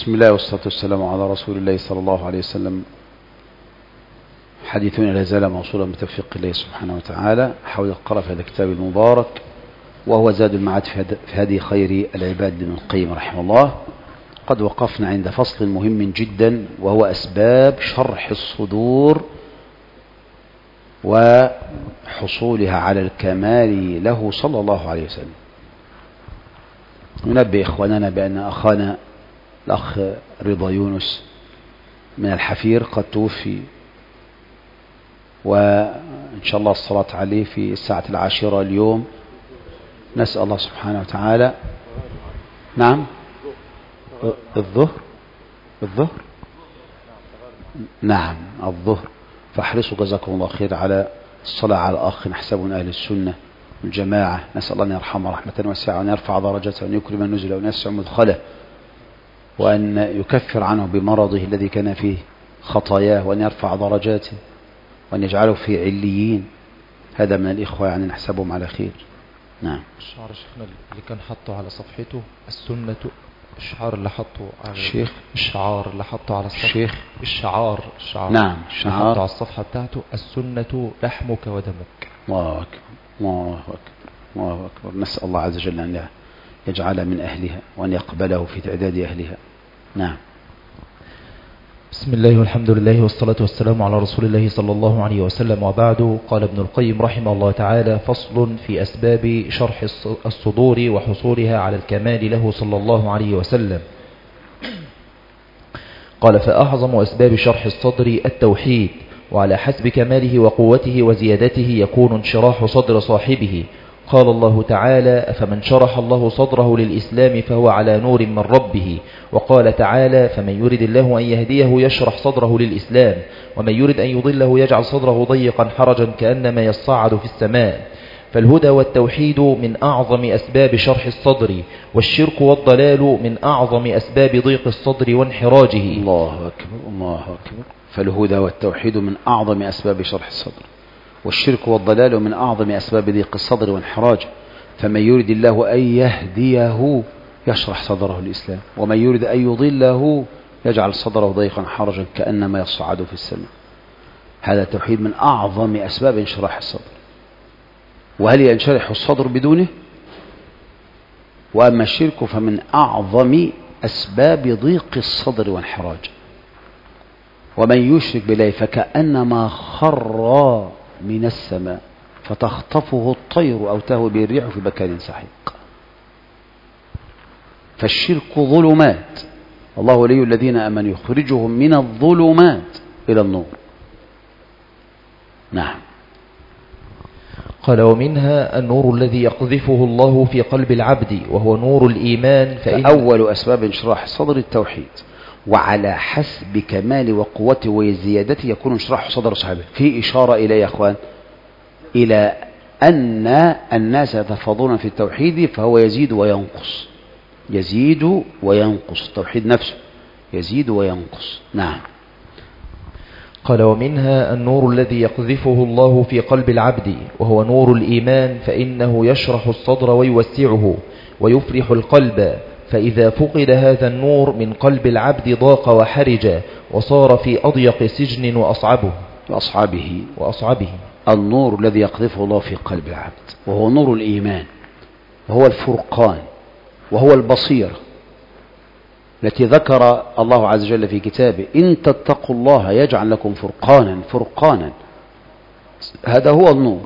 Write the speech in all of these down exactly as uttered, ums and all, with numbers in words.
بسم الله والصلاة والسلام على رسول الله صلى الله عليه وسلم. حديثنا لا زال موصولا بتوفيق الله سبحانه وتعالى حول القراءة في هذا الكتاب المبارك، وهو زاد المعاد في هدي خير العباد لابن القيم رحمه الله. قد وقفنا عند فصل مهم جدا، وهو أسباب شرح الصدور وحصولها على الكمال له صلى الله عليه وسلم. ننبه إخواننا بأن أخانا الأخ رضا يونس من الحفير قد توفي، وإن شاء الله الصلاة عليه في الساعة العاشرة اليوم. نسأل الله سبحانه وتعالى. نعم، الظهر الظهر نعم الظهر. فاحرصوا جزاكم الله خير على الصلاة على الأخ، نحسبه من أهل السنة والجماعة. نسأل الله أن يرحمه رحمة واسعة، وأن يرفع درجته، وأن يكرم نزله، وأن يسع مدخله، وأن يكفر عنه بمرضه الذي كان فيه خطاياه، وأن يرفع درجاته، وأن يجعله في عليين. هذا من الإخوة، يعني نحسبهم على خير. نعم. الشعار شيخنا اللي كان حطه على صفحته السنة، الشعار اللي حطه على الشيخ الشعار اللي حطه على الصفحة الشيخ الشعار الشعار نعم الشعار الشعار حطه على الصفحة بتاعته السنة لحمك ودمك. الله أكبر الله أكبر الله أكبر. نسأل الله عز وجل أن يجعل من أهلها، وأن يقبله في تعداد أهلها. نعم. بسم الله والحمد لله والصلاة والسلام على رسول الله صلى الله عليه وسلم، وبعد. قال ابن القيم رحمه الله تعالى: فصل في أسباب شرح الصدور وحصولها على الكمال له صلى الله عليه وسلم. قال: فأعظم أسباب شرح الصدر التوحيد، وعلى حسب كماله وقوته وزيادته يكون انشراح صدر صاحبه. قال الله تعالى: أفمن شرح الله صدره للإسلام فهو على نور من ربه. وقال تعالى: فمن يرد الله أن يهديه يشرح صدره للإسلام، ومن يرد أن يضله يجعل صدره ضيقا حرجا كأنما يصعد في السماء. فالهدى والتوحيد من أعظم أسباب شرح الصدر، والشرك والضلال من أعظم أسباب ضيق الصدر وانحراجه. الله أكبر الله أكبر. فالهدى والتوحيد من أعظم أسباب شرح الصدر، والشرك والضلال من أعظم أسباب ضيق الصدر وانحراجه. فمن يريد الله أن يهديه يشرح صدره الإسلام، ومن يريد أن يضله يجعل صدره ضيقا حرجا كأنما يصعد في السماء. هذا التوحيد من أعظم أسباب انشراح الصدر. وهل ينشرح الصدر بدونه؟ وأما الشرك فمن أعظم أسباب ضيق الصدر وانحراجه. ومن يشرك بالله فكأنما خر من السماء فتخطفه الطير أو تهوي به الريح في مكان سحيق. فالشرك ظلمات، الله ولي الذين آمنوا يخرجهم من الظلمات إلى النور. نعم. قال: ومنها النور الذي يقذفه الله في قلب العبد، وهو نور الإيمان. فإن فأول أسباب انشراح الصدر التوحيد، وعلى حسب كمال وقوته وزيادته يكون انشراح صدر صاحبه. في إشارة إلى يا أخوان إلى أن الناس يتفاضلون في التوحيد، فهو يزيد وينقص يزيد وينقص التوحيد نفسه يزيد وينقص. نعم. قال: ومنها النور الذي يقذفه الله في قلب العبد، وهو نور الإيمان. فإنه يشرح الصدر ويوسعه ويفرح القلب. فإذا فقد هذا النور من قلب العبد ضاق وحرج، وصار في أضيق سجن وأصعبه وأصحابه وأصعبه. النور الذي يقذفه الله في قلب العبد وهو نور الإيمان، وهو الفرقان، وهو البصيرة التي ذكر الله عز وجل في كتابه: إن تتقوا الله يجعل لكم فرقانا فرقانا. هذا هو النور.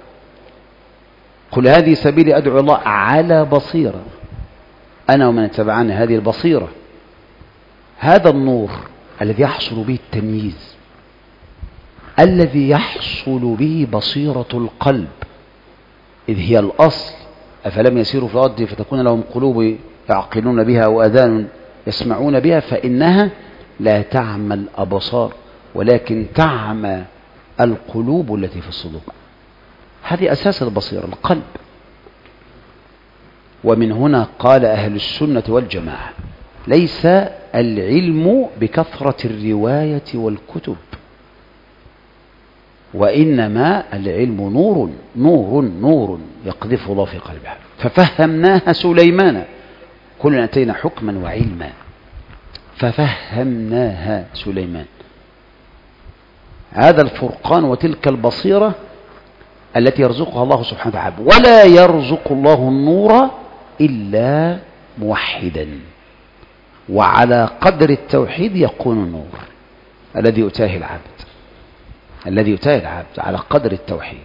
قل هذه سبيلي أدعو الله على بصيرة أنا ومن اتبعني. هذه البصيرة، هذا النور الذي يحصل به التمييز، الذي يحصل به بصيرة القلب، إذ هي الأصل. أفلم يسيروا في الأرض فتكون لهم قلوب يعقلون بها وآذان يسمعون بها، فإنها لا تعمى الأبصار ولكن تعمى القلوب التي في الصدور. هذه أساس البصيرة، القلب. ومن هنا قال أهل السنة والجماعة: ليس العلم بكثرة الرواية والكتب، وإنما العلم نور نور نور يقذفه الله في قلبها. ففهمناها سليمان كلنا أتينا حكما وعلما. ففهمناها سليمان. هذا الفرقان وتلك البصيرة التي يرزقها الله سبحانه وتعالى. ولا يرزق الله النور إلا موحدا، وعلى قدر التوحيد يكون النور الذي يؤتاه العبد الذي يؤتاه العبد على قدر التوحيد.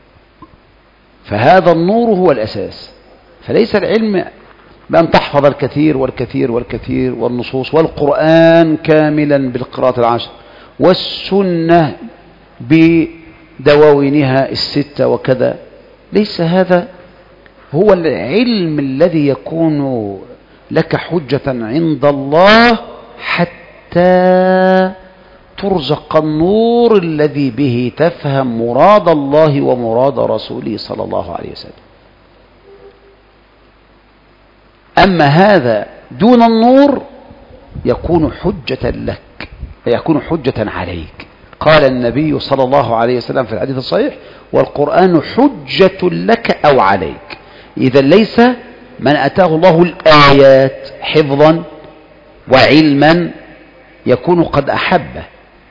فهذا النور هو الأساس. فليس العلم بأن تحفظ الكثير والكثير والكثير والنصوص والقرآن كاملا بالقراءة العشر والسنة بدواوينها الستة وكذا. ليس هذا هو العلم الذي يكون لك حجة عند الله حتى ترزق النور الذي به تفهم مراد الله ومراد رسوله صلى الله عليه وسلم. أما هذا دون النور يكون حجة لك، يكون حجة عليك. قال النبي صلى الله عليه وسلم في الحديث الصحيح: والقرآن حجة لك أو عليك. إذا ليس من أتاه الله الآيات حفظا وعلما يكون قد أحبه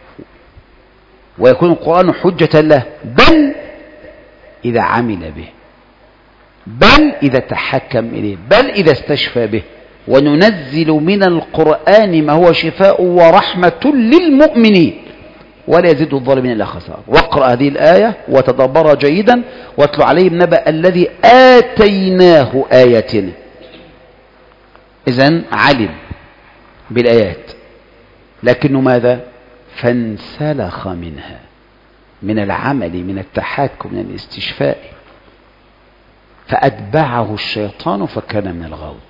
ويكون القرآن حجة له، بل إذا عمل به، بل إذا تحكم إليه، بل إذا استشفى به. وننزل من القرآن ما هو شفاء ورحمة للمؤمنين ولا يزيد الظالمين إلا خسارة. واقرأ هذه الآية وتدبرها جيدا واتلو عليهم نبأ الذي آتيناه آياتنا. إذن علم بالآيات، لكنه ماذا؟ فانسلخ منها، من العمل، من التحكم، من الاستشفاء، فأتبعه الشيطان فكان من الغاوين.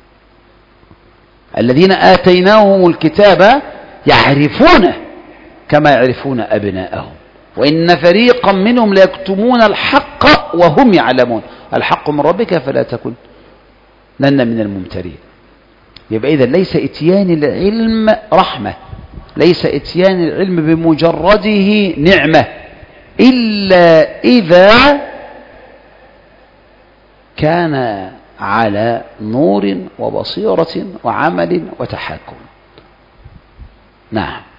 الذين آتيناهم الكتاب يعرفونه كما يعرفون أبناءهم وإن فريقا منهم ليكتمون الحق وهم يعلمون. الحق من ربك فلا تكن لن من الممترين. يبقى إذن ليس إتيان العلم رحمة، ليس إتيان العلم بمجرده نعمة، إلا إذا كان على نور وبصيرة وعمل وتحكم. نعم.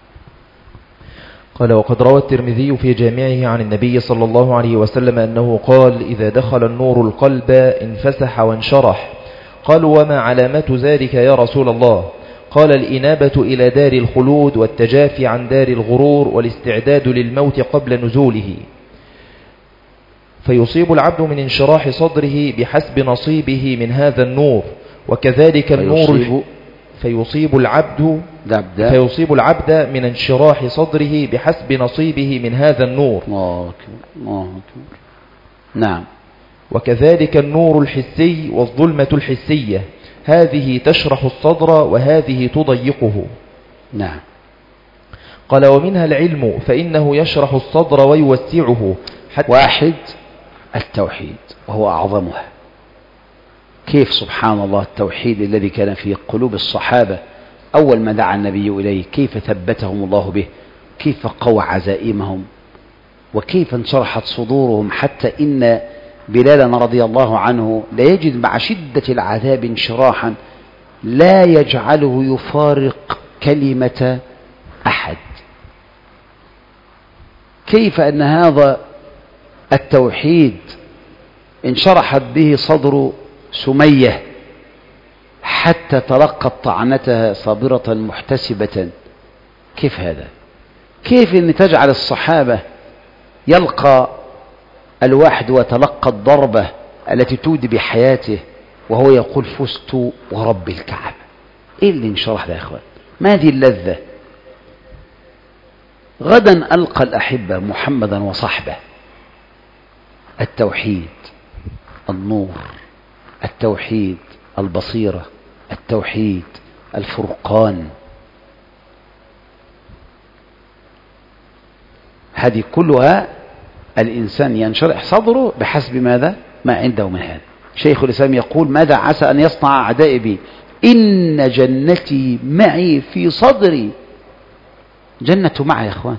قال: وقد روى الترمذي في جامعه عن النبي صلى الله عليه وسلم أنه قال: إذا دخل النور القلب انفسح وانشرح. قالوا: وما علامة ذلك يا رسول الله؟ قال: الإنابة إلى دار الخلود والتجافي عن دار الغرور والاستعداد للموت قبل نزوله. فيصيب العبد من انشراح صدره بحسب نصيبه من هذا النور، وكذلك النور فيصيب العبد فيصيب العبد من انشراح صدره بحسب نصيبه من هذا النور. الله أكبر الله أكبر. نعم. وكذلك النور الحسي والظلمة الحسية، هذه تشرح الصدر وهذه تضيقه. نعم. قال: ومنها العلم فإنه يشرح الصدر ويوسعه. حتى واحد التوحيد وهو أعظمها. كيف سبحان الله التوحيد الذي كان في قلوب الصحابة أول ما دعا النبي إليه، كيف ثبتهم الله به، كيف قوى عزائمهم، وكيف انشرحت صدورهم، حتى إن بلالا رضي الله عنه لا يجد مع شدة العذاب انشراحا لا يجعله يفارق كلمة أحد. كيف أن هذا التوحيد انشرحت به صدر سمية حتى تلقت طعنتها صابرة محتسبة. كيف هذا؟ كيف أن تجعل الصحابة يلقى الواحد وتلقى الضربة التي تودي بحياته وهو يقول فزت ورب الكعبة؟ إيه اللي انشرح ده يا أخوان؟ ما هذه اللذة؟ غدا ألقى الأحبة محمدا وصحبه. التوحيد النور، التوحيد البصيرة، التوحيد الفرقان، هذه كلها الإنسان ينشرح صدره بحسب ماذا؟ ما عنده من هذا. شيخ الإسلام يقول: ماذا عسى أن يصنع أعدائي بي؟ إن جنتي معي في صدري. جنة معه يا أخوان،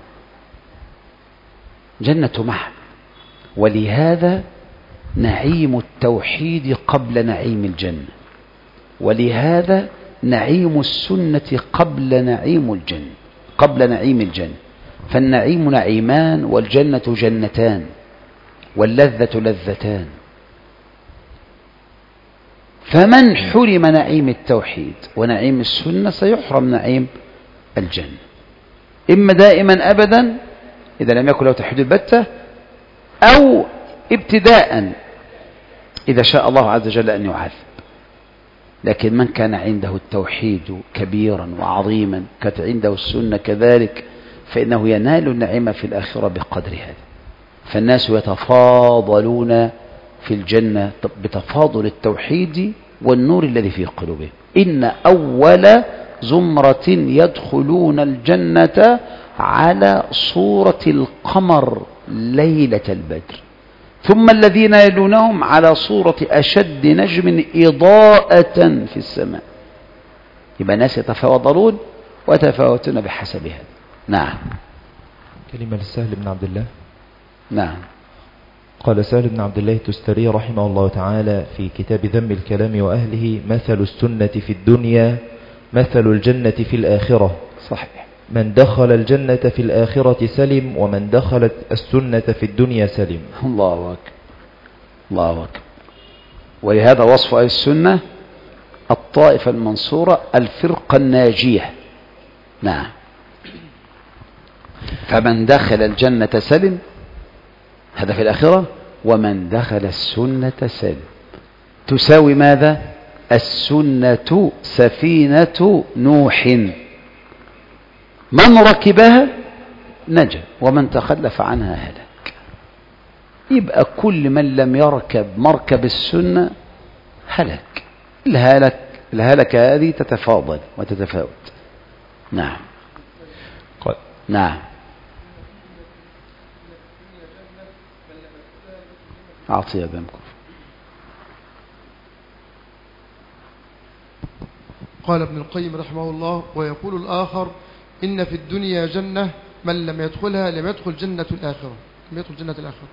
جنة معه. ولهذا نعيم التوحيد قبل نعيم الجنة، ولهذا نعيم السنة قبل نعيم الجنة، قبل نعيم الجنة. فالنعيم نعيمان، والجنة جنتان، واللذة لذتان. فمن حرم نعيم التوحيد ونعيم السنة سيحرم نعيم الجنة، إما دائما أبدا إذا لم يكن له توحيد البتة، أو ابتداء إذا شاء الله عز وجل أن يعذب. لكن من كان عنده التوحيد كبيرا وعظيما، كانت عنده السنة كذلك، فإنه ينال النعيم في الآخرة بقدر هذا. فالناس يتفاضلون في الجنة بتفاضل التوحيد والنور الذي في قلوبهم. إن أول زمرة يدخلون الجنة على صورة القمر ليلة البدر، ثم الذين يلونهم على صورة أشد نجم إضاءة في السماء. يبقى الناس يتفاضلون ويتفاوتون بحسب هذا. نعم. كلمة لسهل بن عبد الله. نعم. قال سهل بن عبد الله التستري رحمه الله تعالى في كتاب ذم الكلام وأهله: مثل السنة في الدنيا مثل الجنة في الآخرة. صحيح. من دخل الجنة في الآخرة سلم، ومن دخلت السنة في الدنيا سلم. الله أكبر، الله أكبر. ولهذا وصف أهل السنة الطائفة المنصورة، الفرقة الناجية. نعم. فمن دخل الجنة سلم، هذا في الآخرة، ومن دخل السنة سلم. تساوي ماذا؟ السنة سفينة نوح، من ركبها نجا ومن تخلف عنها هلك. يبقى كل من لم يركب مركب السنة هلك. الهلك الهلكة هذه تتفاضل وتتفاوت. نعم. قال. نعم. أعطي يا بامكم. قال ابن القيم رحمه الله: ويقول الآخر: إن في الدنيا جنة، من لم يدخلها لم يدخل جنة الآخرة، لم يدخل جنة الآخرة.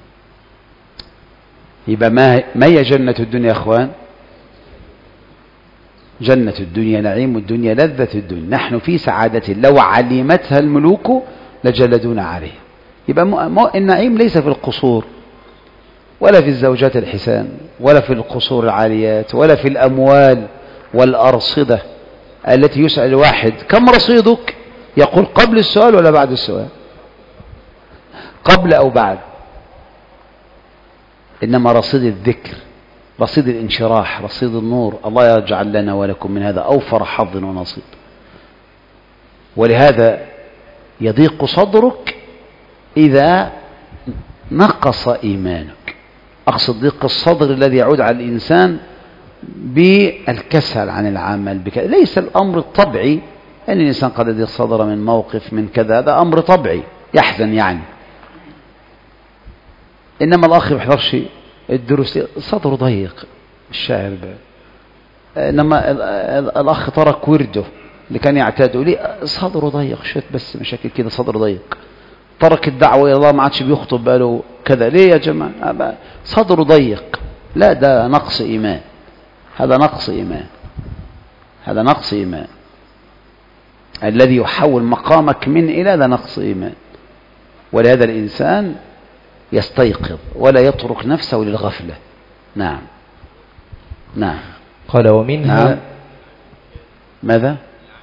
يبقى ما ما هي جنة الدنيا يا أخوان؟ جنة الدنيا نعيم الدنيا لذة الدنيا، نحن في سعادة لو علمتها الملوك لجلدون عليه. يبقى م... النعيم ليس في القصور، ولا في الزوجات الحسان، ولا في القصور العاليات، ولا في الأموال والأرصدة التي يسأل الواحد كم رصيدك، يقول قبل السؤال ولا بعد السؤال؟ قبل أو بعد. إنما رصيد الذكر، رصيد الانشراح، رصيد النور. الله يجعل لنا ولكم من هذا أوفر حظ ونصيب. ولهذا يضيق صدرك إذا نقص إيمانك. أقصد ضيق الصدر الذي يعود على الإنسان بالكسل عن العمل بك... ليس الأمر الطبيعي أن الإنسان قد يضيق صدره من موقف من كذا، هذا أمر طبيعي يحزن يعني. إنما الأخ ما يحضرش الدروس صدره ضيق، الشاعر بقى. إنما الأخ ترك ورده اللي كان يعتاده ليه صدره ضيق، شوية بس مشاكل كده صدره ضيق. ترك الدعوة إلى الله، ما عادش بيخطب بقاله كذا، ليه يا جماعة؟ صدره ضيق. لا، ده نقص إيمان، هذا نقص إيمان، هذا نقص إيمان. الذي يحول مقامك من إلى ده نقص إيمان. ولهذا الإنسان يستيقظ ولا يترك نفسه للغفلة. نعم. نعم. قال ومنها. نعم. ماذا؟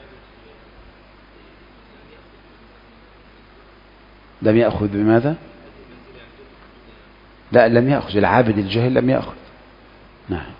لم يأخذ بماذا؟ لا، لم يأخذ. العابد الجاهل لم يأخذ. نعم.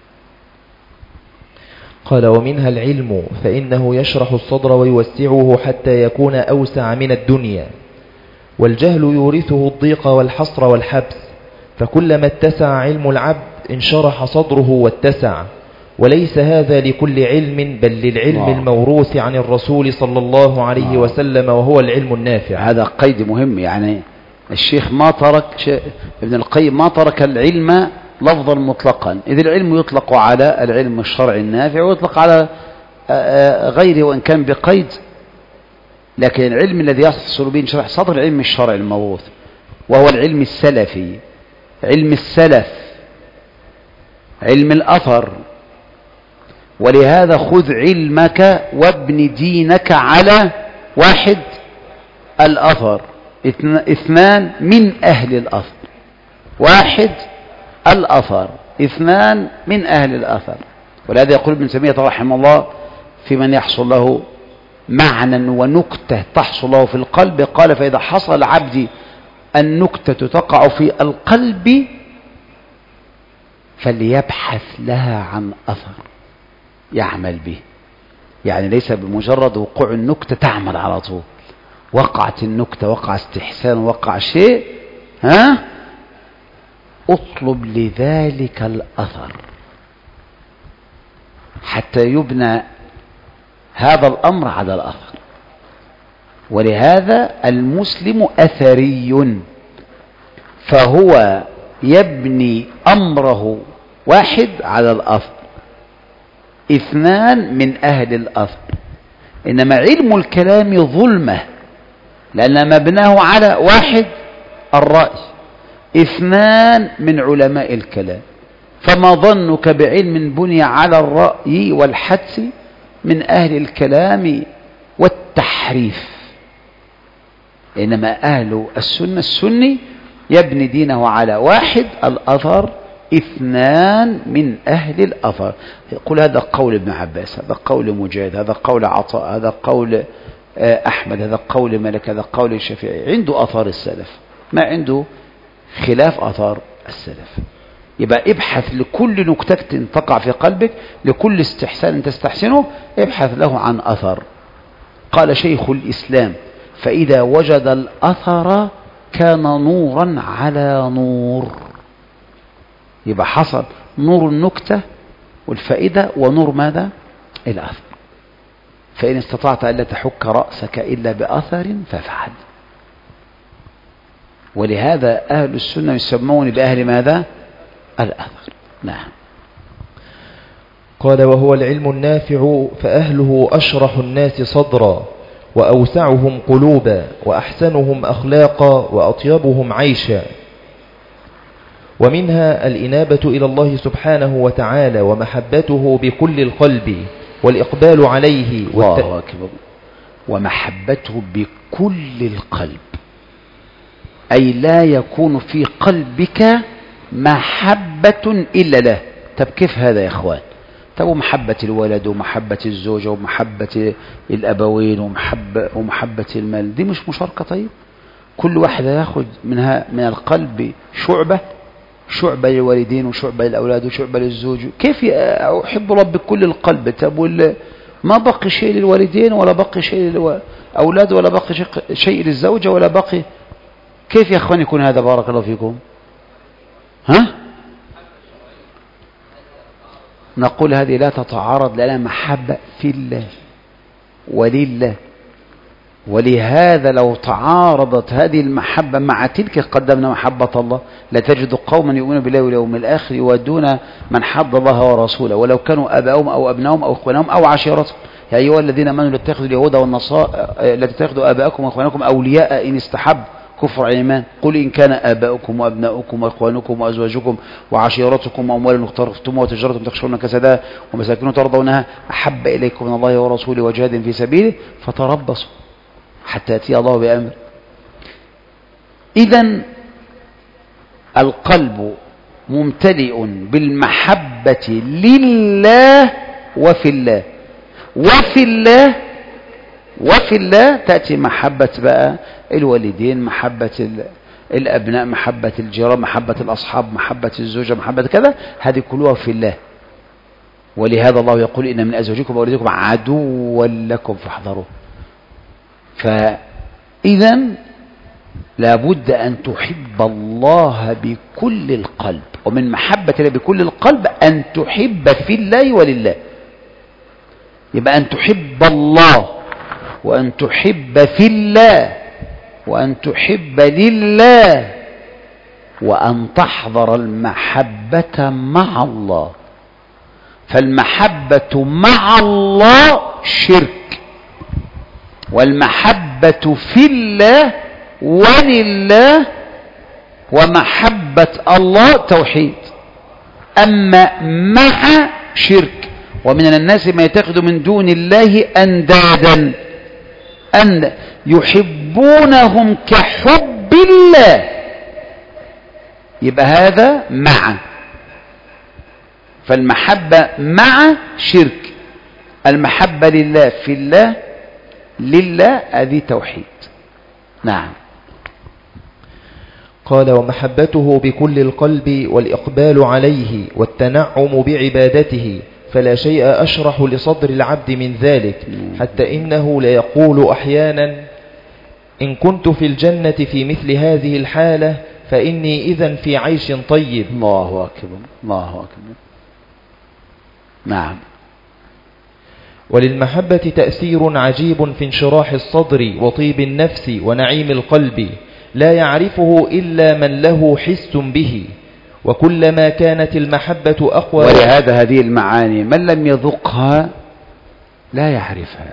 قال ومنها العلم، فإنه يشرح الصدر ويوسعه حتى يكون أوسع من الدنيا، والجهل يورثه الضيق والحصر والحبس، فكلما اتسع علم العبد انشرح صدره واتسع. وليس هذا لكل علم، بل للعلم الله. الموروث عن الرسول صلى الله عليه الله. وسلم، وهو العلم النافع. هذا قيد مهم. يعني الشيخ ما ترك، ابن القيم ما ترك العلم لفظا مطلقا، إذ العلم يطلق على العلم الشرعي النافع ويطلق على غيره وإن كان بقيد. لكن العلم الذي يحصل به انشراح صدر العلم الشرعي الموروث، وهو العلم السلفي، علم السلف، علم الأثر. ولهذا خذ علمك وابن دينك على واحد الأثر، اثنان من أهل الأثر، واحد الأثر، اثنان من أهل الأثر. ولهذا يقول ابن تيمية رحمه الله في من يحصل له معنى ونكتة تحصل له في القلب، قال فإذا حصل العبد النكتة تقع في القلب فليبحث لها عن أثر يعمل به. يعني ليس بمجرد وقوع النكتة تعمل على طول، وقعت النكتة، وقع استحسان، وقع شيء، ها اطلب لذلك الأثر حتى يبنى هذا الأمر على الأثر. ولهذا المسلم أثري، فهو يبني أمره واحد على الأثر، اثنان من أهل الأثر. إنما علم الكلام ظلمة، لأن مبناه على واحد الرأي، اثنان من علماء الكلام. فما ظنك بعلم بني على الرأي والحدس من أهل الكلام والتحريف؟ إنما أهل السنة السني يبني دينه على واحد الأثر، اثنان من أهل الأثر. يقول هذا قول ابن عباس، هذا قول مجاهد، هذا قول عطاء، هذا قول أحمد، هذا قول مالك، هذا قول الشافعي. عنده أثار السلف، ما عنده خلاف أثار السلف. يبقى ابحث لكل نكتة تقع في قلبك، لكل استحسان تستحسنه، ابحث له عن أثر. قال شيخ الإسلام فإذا وجد الأثر كان نورا على نور. يبقى حصل نور النكتة والفائدة ونور ماذا؟ الأثر. فإن استطعت ألا تحك رأسك إلا بأثر فافعل. ولهذا أهل السنة يسمون بأهل ماذا؟ الأثر. نعم. قال وهو العلم النافع فأهله أشرح الناس صدرا وأوسعهم قلوبا وأحسنهم أخلاقا وأطيبهم عيشا. ومنها الإنابة إلى الله سبحانه وتعالى ومحبته بكل القلب والإقبال عليه والت... الله أكبر. ومحبته بكل القلب، أي لا يكون في قلبك محبة إلا له. طب كيف هذا يا إخوان؟ طب ومحبة الولد ومحبة الزوجة ومحبة الأبوين ومحبة, ومحبة المال دي مش مشاركة؟ طيب كل واحد يأخذ منها من القلب شعبة، شعبة للوالدين وشعبة للأولاد وشعبة للزوج. كيف أحب رب كل القلب؟ طب ما بقي شيء للوالدين ولا بقي شيء للأولاد ولا بقي شيء للزوجة ولا بقي. كيف يا أخوان يكون هذا؟ بارك الله فيكم. ها نقول هذه لا تتعارض، لنا محبة في الله ولله. ولهذا لو تعارضت هذه المحبة مع تلك قدمنا محبة الله. لا تجد قوما يؤمنون بالله واليوم الآخر يودون من حد الله ورسوله ولو كانوا أباهم أو أبنائهم أو إخوانهم أو عشيرتهم. يا أيها الذين آمنوا لا تتخذوا اليهود والنصارى لا تتخذوا آباءكم وإخوانكم أولياء إن استحب كفر الإيمان. قل إن كان آباؤكم وأبناؤكم وإخوانكم وأزواجكم وعشيرتكم وأموال اقترفتموها وتجارة تخشون كسادها ومساكن ترضونها أحب إليكم من الله ورسوله وجهاد في سبيله فتربصوا حتى يأتي الله بأمر. إذن القلب ممتلئ بالمحبة لله وفي الله، وفي الله وفي الله تأتي محبة بقى الوالدين، محبة الأبناء، محبة الجيران، محبة الأصحاب، محبة الزوجة، محبة كذا، هذه كلها في الله. ولهذا الله يقول إن من أزواجكم وأولادكم عدوا لكم فاحذروه. فإذا لابد أن تحب الله بكل القلب، ومن محبة الله بكل القلب أن تحب في الله ولله. يبقى أن تحب الله وأن تحب في الله وأن تحب لله وأن تحضر المحبة مع الله. فالمحبة مع الله شرك، والمحبة في الله ولله ومحبة الله توحيد. أما مع شرك، ومن الناس ما يتخذ من دون الله أندادا أن يحبونهم كحب الله، يبقى هذا مع، فالمحبة مع شرك، المحبة لله في الله لله هذه توحيد. نعم. قال ومحبته بكل القلب والإقبال عليه والتنعم بعبادته، فلا شيء أشرح لصدر العبد من ذلك، حتى إنه ليقول أحيانا إن كنت في الجنة في مثل هذه الحالة فإني إذن في عيش طيب. الله أكبر الله أكبر. نعم. وللمحبة تأثير عجيب في انشراح الصدر وطيب النفس ونعيم القلب، لا يعرفه إلا من له حس به، وكلما كانت المحبة أقوى. ولهذا هذه المعاني من لم يذقها لا يعرفها،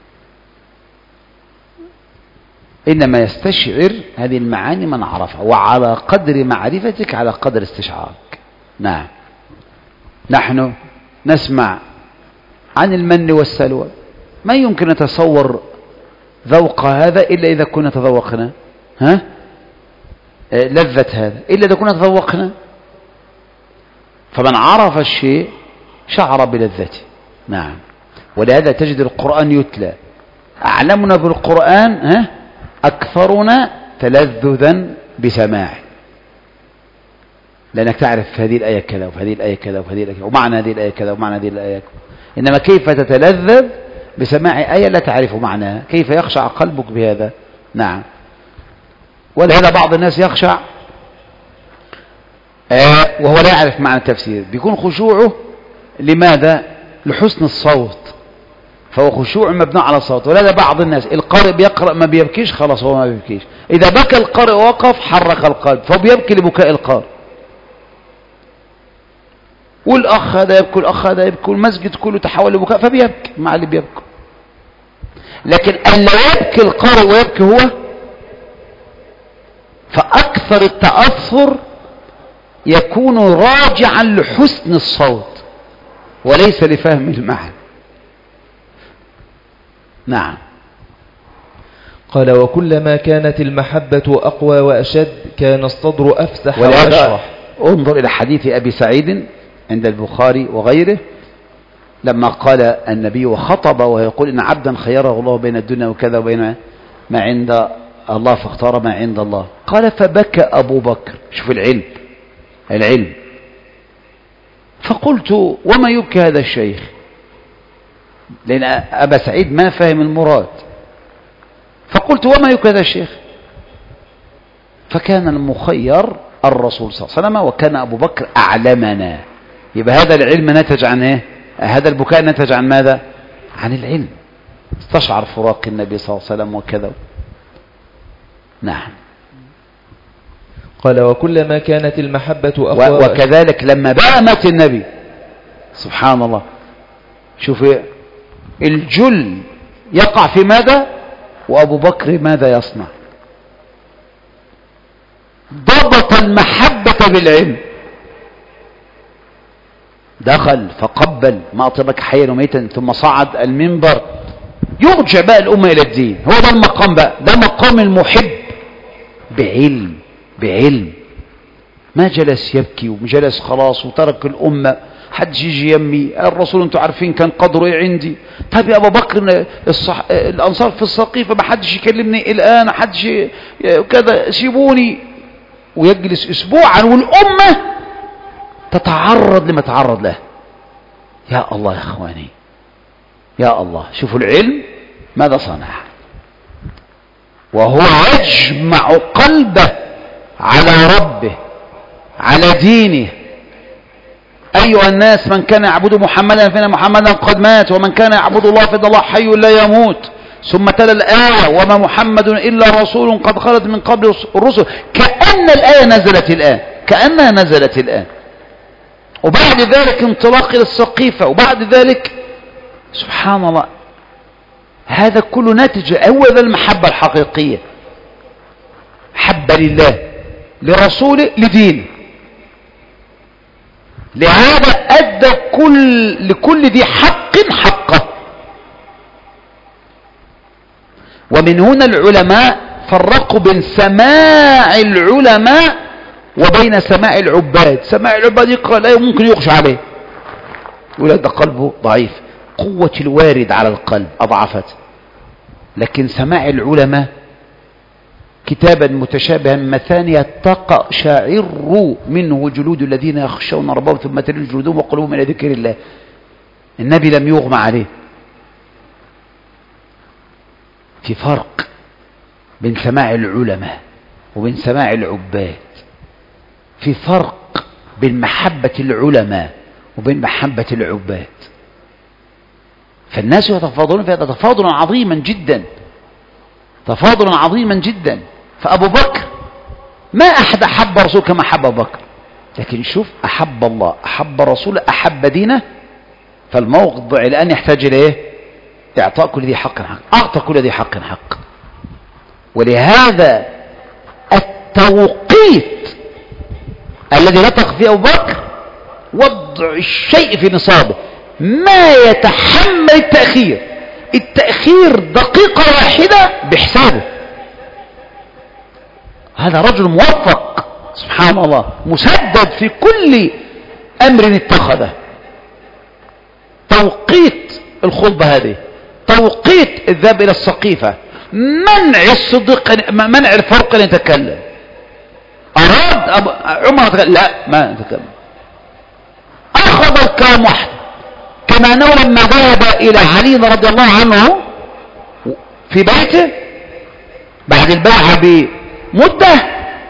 إنما يستشعر هذه المعاني من عرفها، وعلى قدر معرفتك على قدر استشعارك. نعم. نحن نسمع عن المن والسلوى، ما يمكن نتصور ذوق هذا إلا إذا كنا تذوقنا، ها لذة هذا إلا إذا كنا تذوقنا، فمن عرف الشيء شعر بلذته. نعم. ولهذا تجد القرآن يتلى، أعلمنا بالقرآن ها أكثرنا تلذذا بسماعه، لأنك تعرف هذه الآية كذا وفي هذه الآية كذا وفي هذه الآية كذا ومعنى هذه الآية كذا ومعنى هذه الآية كذا. إنما كيف تتلذذ بسماع آية لا تعرف معناها؟ كيف يخشع قلبك بهذا؟ نعم. ولهذا بعض الناس يخشع آه وهو لا يعرف معنى التفسير، بيكون خشوعه لماذا؟ لحسن الصوت، فهو خشوع مبني على الصوت. ولهذا بعض الناس القارئ بيقرأ ما بيبكيش، خلاص هو ما بيبكيش، إذا بكى القارئ وقف حرك القلب، فهو بيبكي لبكاء القارئ. والأخ هذا يبكي والأخ هذا يبكي والمسجد كله تحول لبكاء، فبيبكي مع اللي بيبكي. لكن ألا يبكي القارئ ويبكي هو، فأكثر التأثر يكون راجعا لحسن الصوت وليس لفهم المعنى. نعم. قال وكلما كانت المحبة أقوى وأشد كان الصدر أفسح وأشرح. انظر إلى حديث أبي سعيد عند البخاري وغيره لما قال النبي وخطب ويقول إن عبدا خيره الله بين الدنيا وكذا وبين ما عند الله فاختار ما عند الله، قال فبكى أبو بكر. شوف العلم العلم فقلت وما يبكي هذا الشيخ، لأن أبا سعيد ما فهم المراد، فقلت وما يبكي هذا الشيخ، فكان المخير الرسول صلى الله عليه وسلم وكان أبو بكر أعلمنا. يبقى هذا العلم نتج عن إيه؟ هذا البكاء نتج عن ماذا؟ عن العلم، استشعر فراق النبي صلى الله عليه وسلم وكذا. نعم. قال وكلما كانت المحبة أقوى وكذلك لما بقى مات النبي سبحان الله، شوف الجل يقع في ماذا وأبو بكر ماذا يصنع؟ ضبط المحبة بالعلم، دخل فقبل ما أطلبك حيا وميتا ثم صعد المنبر يرجع بقى الأمة إلى الدين. هو ده المقام بقى، ده مقام المحب بعلم بعلم، ما جلس يبكي وجلس خلاص وترك الأمة حد يجي يمي الرسول انتوا عارفين كان قدره ايه عندي. طيب يا ابو بكر الصح... الانصار في السقيفه ما حدش يكلمني الان، حدش كذا، سيبوني. ويجلس اسبوعا والامه تتعرض لما تعرض له. يا الله يا اخواني يا الله، شوفوا العلم ماذا صنع، وهو يجمع قلبه على ربه على دينه. أيها الناس من كان يعبد محمدا فإن محمدا قد مات ومن كان يعبد الله فإن الله حي لا يموت. ثم تلا الآية وما محمد إلا رسول قد خلت من قبل الرسل، كأن الآية نزلت الآن، كأنها نزلت الآن. وبعد ذلك انطلاق إلى السقيفة، وبعد ذلك سبحان الله هذا كله ناتج هو ذا المحبة الحقيقية، حب لله لرسوله لدينه. لهذا أدى كل لكل ذي حق حقه. ومن هنا العلماء فرقوا بين سماع العلماء وبين سماع العباد. سماع العباد يقرأ لا ممكن يغش عليه، يقول هذا قلبه ضعيف، قوة الوارد على القلب أضعفت. لكن سماع العلماء كتابا متشابها مثانية تقشعر منه جلود الذين يخشون ربهم ثم تلين جلودهم وقلوبهم إلى ذكر الله. النبي لم يغمى عليه. في فرق بين سماع العلماء وبين سماع العباد. في فرق بين محبة العلماء وبين محبة العباد. فالناس يتفاضلون في هذا تفاضلا عظيما جدا، تفاضلا عظيما جدا. فأبو بكر ما أحد أحب رسول كما أحب أبو بكر، لكن شوف أحب الله، أحب رسول، أحب دينه. فالموضع الآن يحتاج إلى إيه؟ إعطاء كل ذي حق حق، أعطى كل ذي حق حق. ولهذا التوقيت الذي نطق فيه أبو بكر وضع الشيء في نصابه، ما يتحمل التأخير. التأخير دقيقة واحدة بحسابه. هذا رجل موفق سبحان الله، مسدد في كل أمر اتخذه. توقيت الخطبة هذه، توقيت الذهاب إلى السقيفة، منع الصديق، منع الفرق أن يتكلم. أراد أبو عمر يتكلم، لا ما يتكلم، أخذ الكلام وحده. كما أنه لما ذهب إلى علي رضي الله عنه في بيته بعد البيعة بمدة،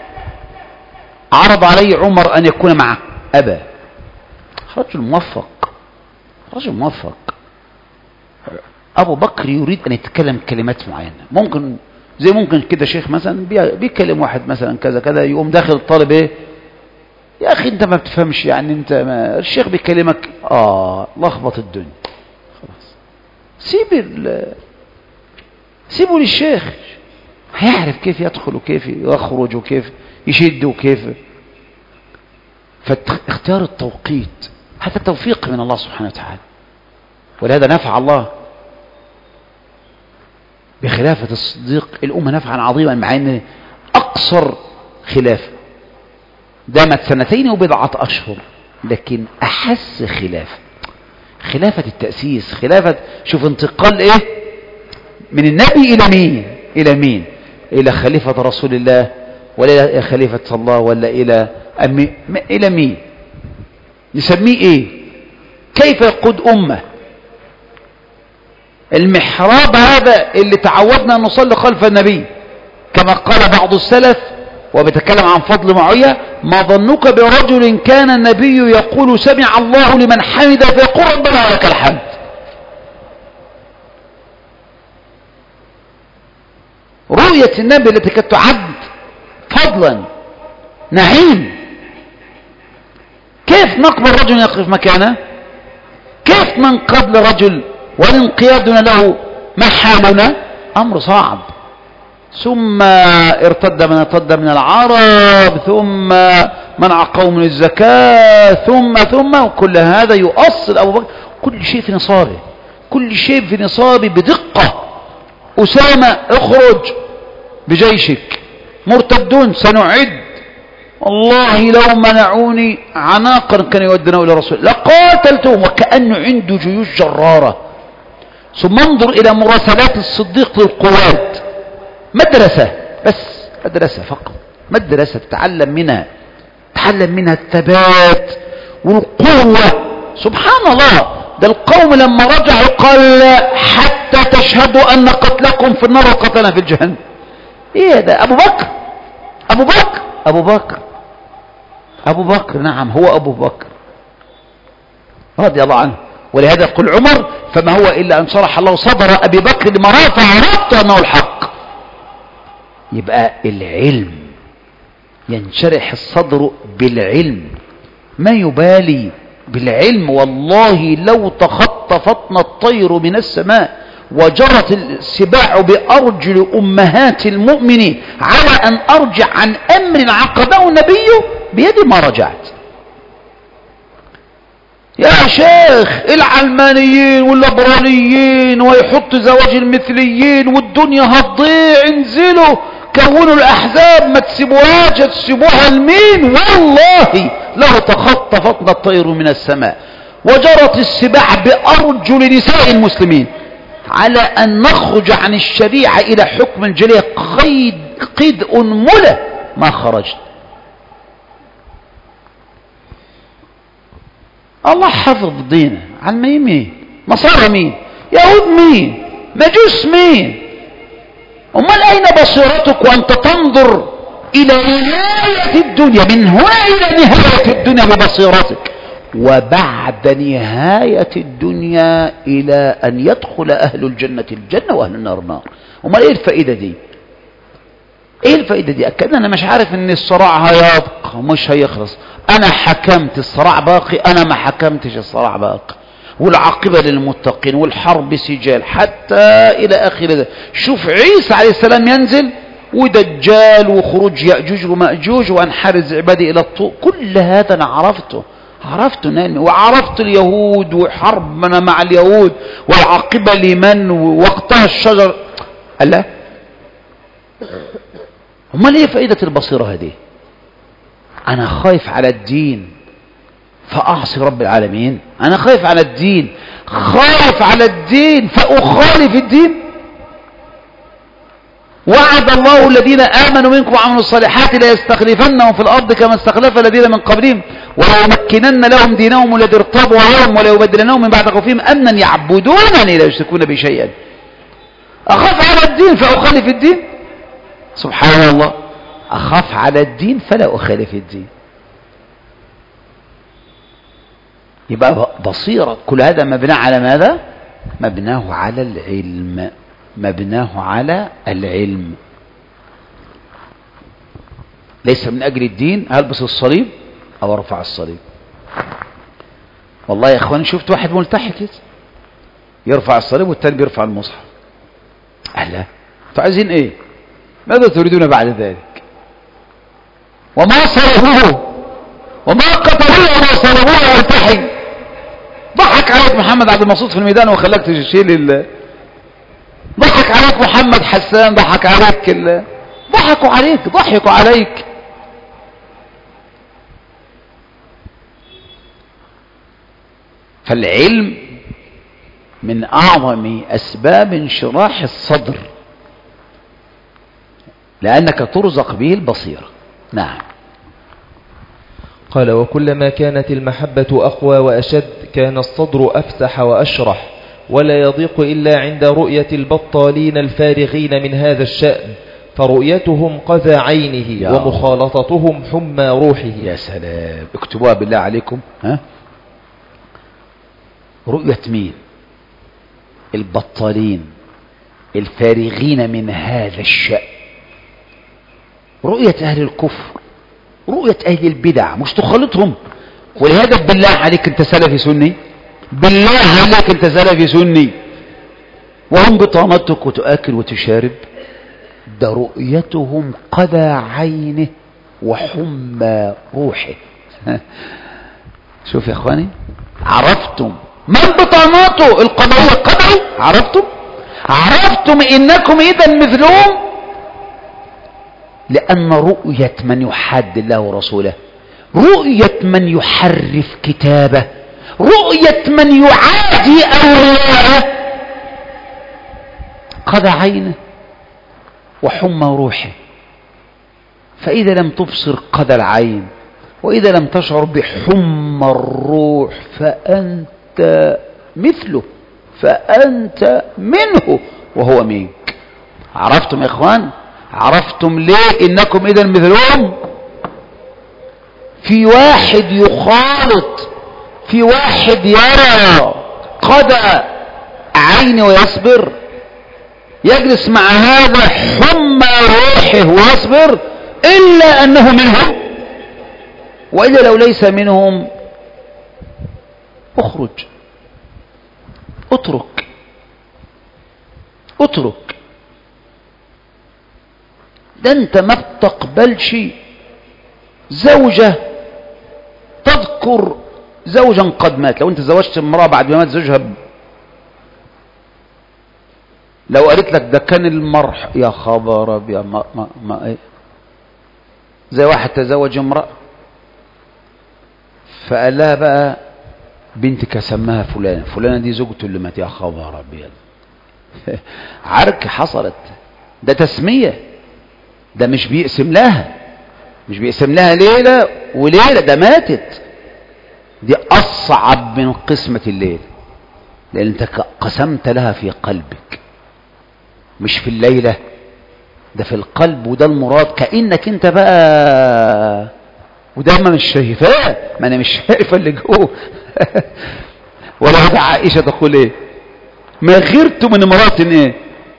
عرض عليه عمر أن يكون معه، أبى. رجل موفق، رجل موفق. أبو بكر يريد أن يتكلم كلمات معينة، ممكن زي ممكن كده شيخ مثلا بيكلم واحد مثلا كذا كذا، يقوم داخل الطالب ايه، يا أخي أنت ما بتفهمش، يعني أنت ما الشيخ بيكلمك آه لخبط الدنيا، خلاص سيب ال... سيبه للشيخ، هيعرف كيف يدخل وكيف يخرج وكيف يشد وكيف. فاختيار التوقيت هذا توفيق من الله سبحانه وتعالى. ولهذا نفع الله بخلافة الصديق الأمة نفعا عظيما، مع أن أقصر خلافة دامت سنتين وبضعة أشهر، لكن أحس خلافة، خلافة التأسيس، خلافة شوف انتقال إيه من النبي إلى مين، إلى مين، إلى خليفة رسول الله ولا إلى خليفة الله ولا إلى أمي... إلى مين، نسميه إيه، كيف يقود أمة. المحراب هذا اللي تعودنا أن نصلي خلف النبي، كما قال بعض السلف وبيتكلم عن فضل معاوية: ما ظنك برجل كان النبي يقول سمع الله لمن حمد فيقول ربنا ولك الحمد. رؤية النبي التي كانت تعد فضلا نعيم، كيف نقبل رجل يقف مكانه، كيف ننقاد لرجل والانقيادنا له ما حالنا، أمر صعب. ثم ارتد من ارتد من العرب، ثم منع قوم الزكاة، ثم ثم وكل هذا يؤصل أبو بكر كل شيء في نصابه، كل شيء في نصابه بدقة. أسامة اخرج بجيشك، مرتدون سنعد، والله لو منعوني عناقا كان يودنا إلى رسول لقاتلتهم، وكأنه عنده جيوش جرارة. ثم انظر إلى مراسلات الصديق للقوات، مدرسة بس، مدرسة فقط، مدرسة تتعلم منها، تتعلم منها الثبات والقوة. سبحان الله، ده القوم لما رجعوا قال: حتى تشهدوا أن قتلكم في النار وقتلنا في الجهنم. ايه ده؟ أبو بكر، أبو بكر أبو بكر أبو بكر نعم هو أبو بكر رضي الله عنه. ولهذا يقول عمر: فما هو إلا أن شرح الله صدر أبي بكر لما رافع عرفت أنه الحق. يبقى العلم، ينشرح الصدر بالعلم، ما يبالي بالعلم. والله لو تخطفتنا الطير من السماء وجرت السباع بأرجل أمهات المؤمنين على أن أرجع عن أمر عقده النبي بيدي ما رجعت. يا شيخ العلمانيين والليبراليين ويحط زواج المثليين والدنيا هتضيع، انزلوا كونوا الأحزاب، ما تسيبوهاش، تسيبوها لمين؟ والله لو تخطفتنا الطير من السماء وجرت السباع بأرجل نساء المسلمين على أن نخرج عن الشريعة إلى حكم الجلية قيد قيد أنملة ما خرجت. الله حفظ دينه. علمانيين مين؟ نصارى مين؟ يهود مين؟ مجوس مين؟ امال اين بصيرتك وانت تنظر الى نهاية الدنيا، من هنا الى نهاية الدنيا ببصيرتك، وبعد نهاية الدنيا الى ان يدخل اهل الجنة الجنة واهل النار النار. امال ايه الفائدة دي؟ ايه الفائدة دي؟ اكد انا مش عارف ان الصراع هيبقى مش هيخلص. انا حكمت الصراع باقي، انا ما حكمتش الصراع باقي، والعاقبة للمتقين والحرب سجال حتى الى اخر ذلك. شوف عيسى عليه السلام ينزل ودجال وخروج يأجوج ومأجوج وانحرز عبادي الى الطوق، كل هذا انا عرفته عرفته وعرفت اليهود وحربنا مع اليهود والعاقبة لمن ووقتها الشجر. ألا امال ايه فائدة البصيرة هذه؟ انا خايف على الدين فاعصي رب العالمين، انا خايف على الدين خايف على الدين فاخالف الدين. وعد الله الذين امنوا منكم وعملوا الصالحات ليستخلفنهم في الارض كما استخلف الذين من قبلهم وليمكنن لهم دينهم الذي ارتضوا لهم وليبدلنهم من بعد خوفهم امنا يعبدونني لا يشركون بي شيئا. اخاف على الدين فاخالف الدين؟ سبحان الله. اخاف على الدين فلا اخالف الدين. يبقى بصيرة. كل هذا مبناه على ماذا؟ مبناه على العلم، مبناه على العلم. ليس من أجل الدين هلبس الصليب أو أرفع الصليب. والله يا أخواني شفت واحد ملتحي كده يرفع الصليب والتاني بيرفع المصحف. أهلا، أنتوا عايزين إيه؟ ماذا تريدون بعد ذلك؟ وما صلبوه وما قتلوه وما صلبوه ملتحي. ضحك عليك محمد عبد المقصود في الميدان وخلاك تشيل ال... ضحك عليك محمد حسان، ضحك عليك ال... ضحكوا عليك ضحكوا عليك. فالعلم من أعظم أسباب انشراح الصدر لأنك ترزق به البصيرة. نعم. قال وكلما كانت المحبة أقوى وأشد كان الصدر أفسح وأشرح، ولا يضيق إلا عند رؤية البطالين الفارغين من هذا الشأن، فرؤيتهم قذى عينه ومخالطتهم حمى روحه. يا سلام، اكتبوها بالله عليكم. ها؟ رؤية مين؟ البطالين الفارغين من هذا الشأن، رؤية أهل الكفر، رؤية أهل البدع، مش تخالطهم. ولهذا بالله عليك أنت سلفي سني، بالله عليك أنت سلفي سني وهم بطانتك وتؤكل وتشارب، ده رؤيتهم قذى عينه وحمى روحه. شوف يا اخواني، عرفتم من بطاناته القضية القدعي؟ عرفتم عرفتم انكم اذا مثلهم، لان رؤية من يحاد الله ورسوله، رؤية من يحرف كتابه، رؤية من يعادي اولياءه قذى عينه وحمى روحه. فإذا لم تبصر قذى العين وإذا لم تشعر بحمى الروح فأنت مثله، فأنت منه وهو منك. عرفتم يا إخوان؟ عرفتم ليه إنكم إذا مثلهم؟ في واحد يخالط، في واحد يرى قذى عين ويصبر، يجلس مع هذا حمى روحه ويصبر، إلا أنه منهم. وإلا لو ليس منهم اخرج، اترك اترك ده انت ما بتقبلش زوجة تذكر زوجا قد مات. لو انت زوجت امرأة بعد ما مات زوجها ب... لو قالت لك ده كان المرح، يا خبر ابيض، ما ما ما ايه، زي واحد تزوج امرأة فقال لها بقى بنتك سماها فلانة، فلانة دي زوجته اللي مات، يا خبر ابيض. عركة حصلت، ده تسمية، ده مش بيقسم لها، مش بيقسم لها ليلة وليلة، ده ماتت. دي أصعب من قسمة الليل، لأن أنت قسمت لها في قلبك، مش في الليلة، ده في القلب، وده المراد. كأنك أنت بقى، وده ما مش شايفاه، ما أنا مش شايفة اللي جوه. ولا هذا عائشة تقول إيه؟ ما غيرت من امرأة إيه؟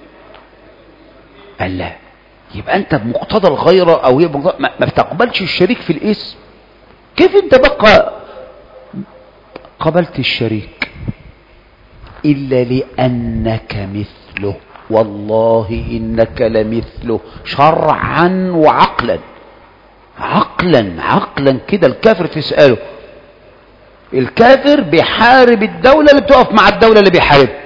قال لا. يبقى أنت بمقتضى الغيرة أو هي بمقتضى ما, ما بتقبلش الشريك في الاسم. كيف أنت بقى قبلت الشريك؟ إلا لأنك مثله، والله إنك لمثله شرعا وعقلا. عقلا عقلا كده الكافر تسأله، الكافر بيحارب الدولة اللي بتقف مع الدولة اللي بيحاربها.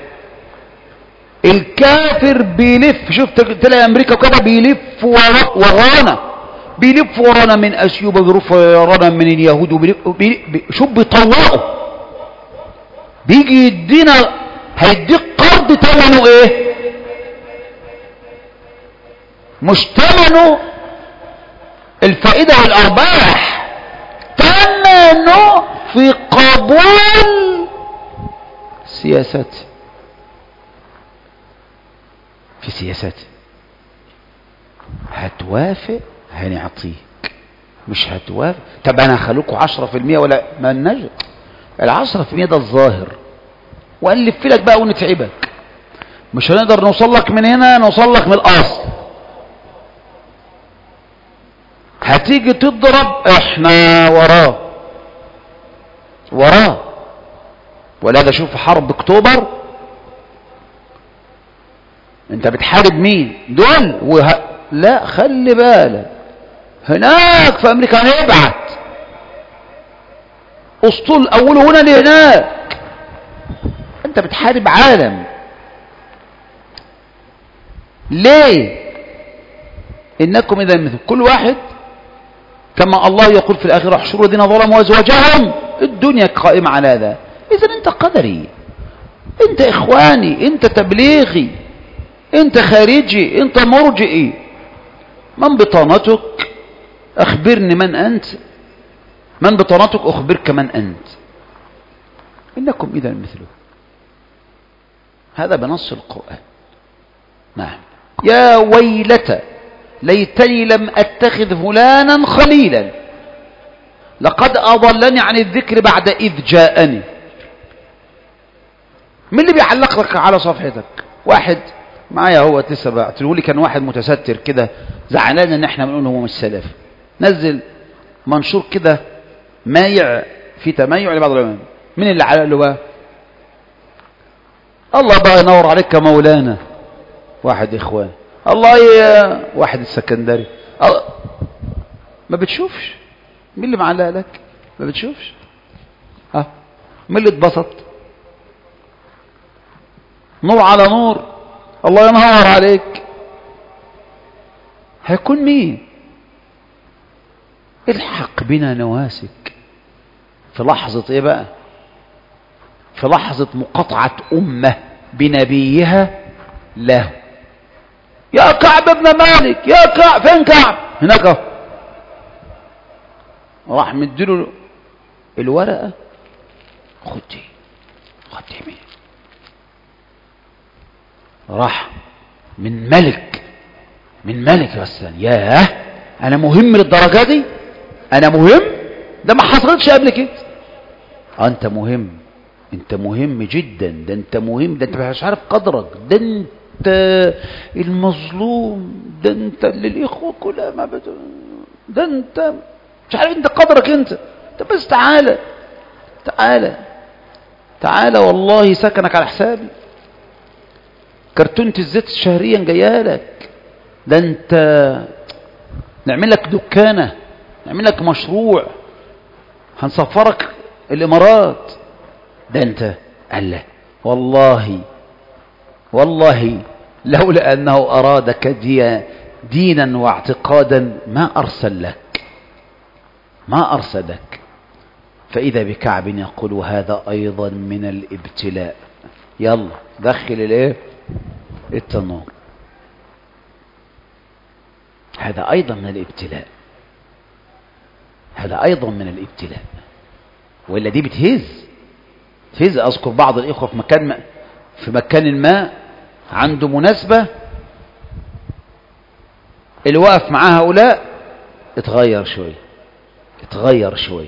الكافر بيلف، شفت تلاقي أمريكا كده بيلف ورانا، بيلف ورانا من أثيوبيا، بيلف ورانا من اليهود، وبيلف شوف بيطوعوا، بيجي يدينا، هيديك قرض ثمنه ايه؟ مش ثمنه الفائدة والأرباح، ثمنه في قبول سياسته، في سياسته. هتوافق هنعطيك، مش هتوافق طب انا هخلوكوا عشرة في المية ولا ما نجد. العشرة في المية ده الظاهر، وألف لك بقى ونتعبك، مش هنقدر نوصل لك من هنا، نوصل لك من الأصل. هتيجي تضرب، احنا وراه وراه. ولا ده شوف حرب اكتوبر، انت بتحارب مين دول؟ وه... لا خلي بالك، هناك في امريكا هنبعت اسطول اوله هنا لهناك، انت بتحارب عالم. ليه؟ انكم اذا مثل كل واحد، كما الله يقول في الاخره احشروا الذين ظلموا وازواجهم، الدنيا قائمه على هذا. اذا انت قدري، انت اخواني، انت تبليغي، انت خارجي، انت مرجئي. من بطانتك اخبرني من انت، من بطانتك اخبرك من انت. انكم اذا مثله، هذا بنص القرآن. نعم. يا ويلتى ليتني لم اتخذ فلانا خليلا لقد اضلني عن الذكر بعد اذ جاءني. من اللي بيعلق لك على صفحتك؟ واحد معايا هو لسه بعتله لي، كان واحد متستر كده زعلان ان احنا بنقول هو مش سلف، نزل منشور كده مايع في تمايع لبعض العلماء. مين اللي علق له بقى؟ الله بقى ينور عليك يا مولانا، واحد اخوان، الله ي... واحد السكندري. الله... ما بتشوفش مين اللي معلق لك؟ ما بتشوفش. ها مين اللي اتبسط؟ نور على نور، الله ينور عليك. هيكون مين؟ الحق بنا نواسك في لحظة ايه بقى؟ في لحظة مقاطعة أمة بنبيها له. يا كعب ابن مالك، يا كعب، فين كعب؟ هناك اهو. راح مديله الورقة، خد دي، خد دي مين؟ راح من ملك، من ملك غسان. ياه، انا مهم للدرجة دي؟ انا مهم؟ ده ما حصلتش قبل كده. اه انت مهم، انت مهم جدا، ده انت مهم، ده انت مش عارف قدرك، ده انت المظلوم، ده انت للاخوة كلها ما بت... ده انت مش عارف انت قدرك. انت انت بس تعالى تعالى تعالى، والله سكنك على حسابي. كرتونة الزيت شهريا جايه لك، ده انت نعمل لك دكانة، نعمل لك مشروع، هنسفرك الإمارات. ده أنت قال له والله والله لولا أنه أرادك دي دينا واعتقادا ما أرسل لك ما أرسلك. فإذا بكعب يقول هذا أيضا من الابتلاء. يلا دخل الايه التنور. هذا أيضا من الابتلاء هذا أيضا من الابتلاء. وإلا دي بتهز تهز. أذكر بعض الإخوة في مكان ما في مكان ما عنده مناسبة، اللي وقف مع هؤلاء اتغير شوي اتغير شوي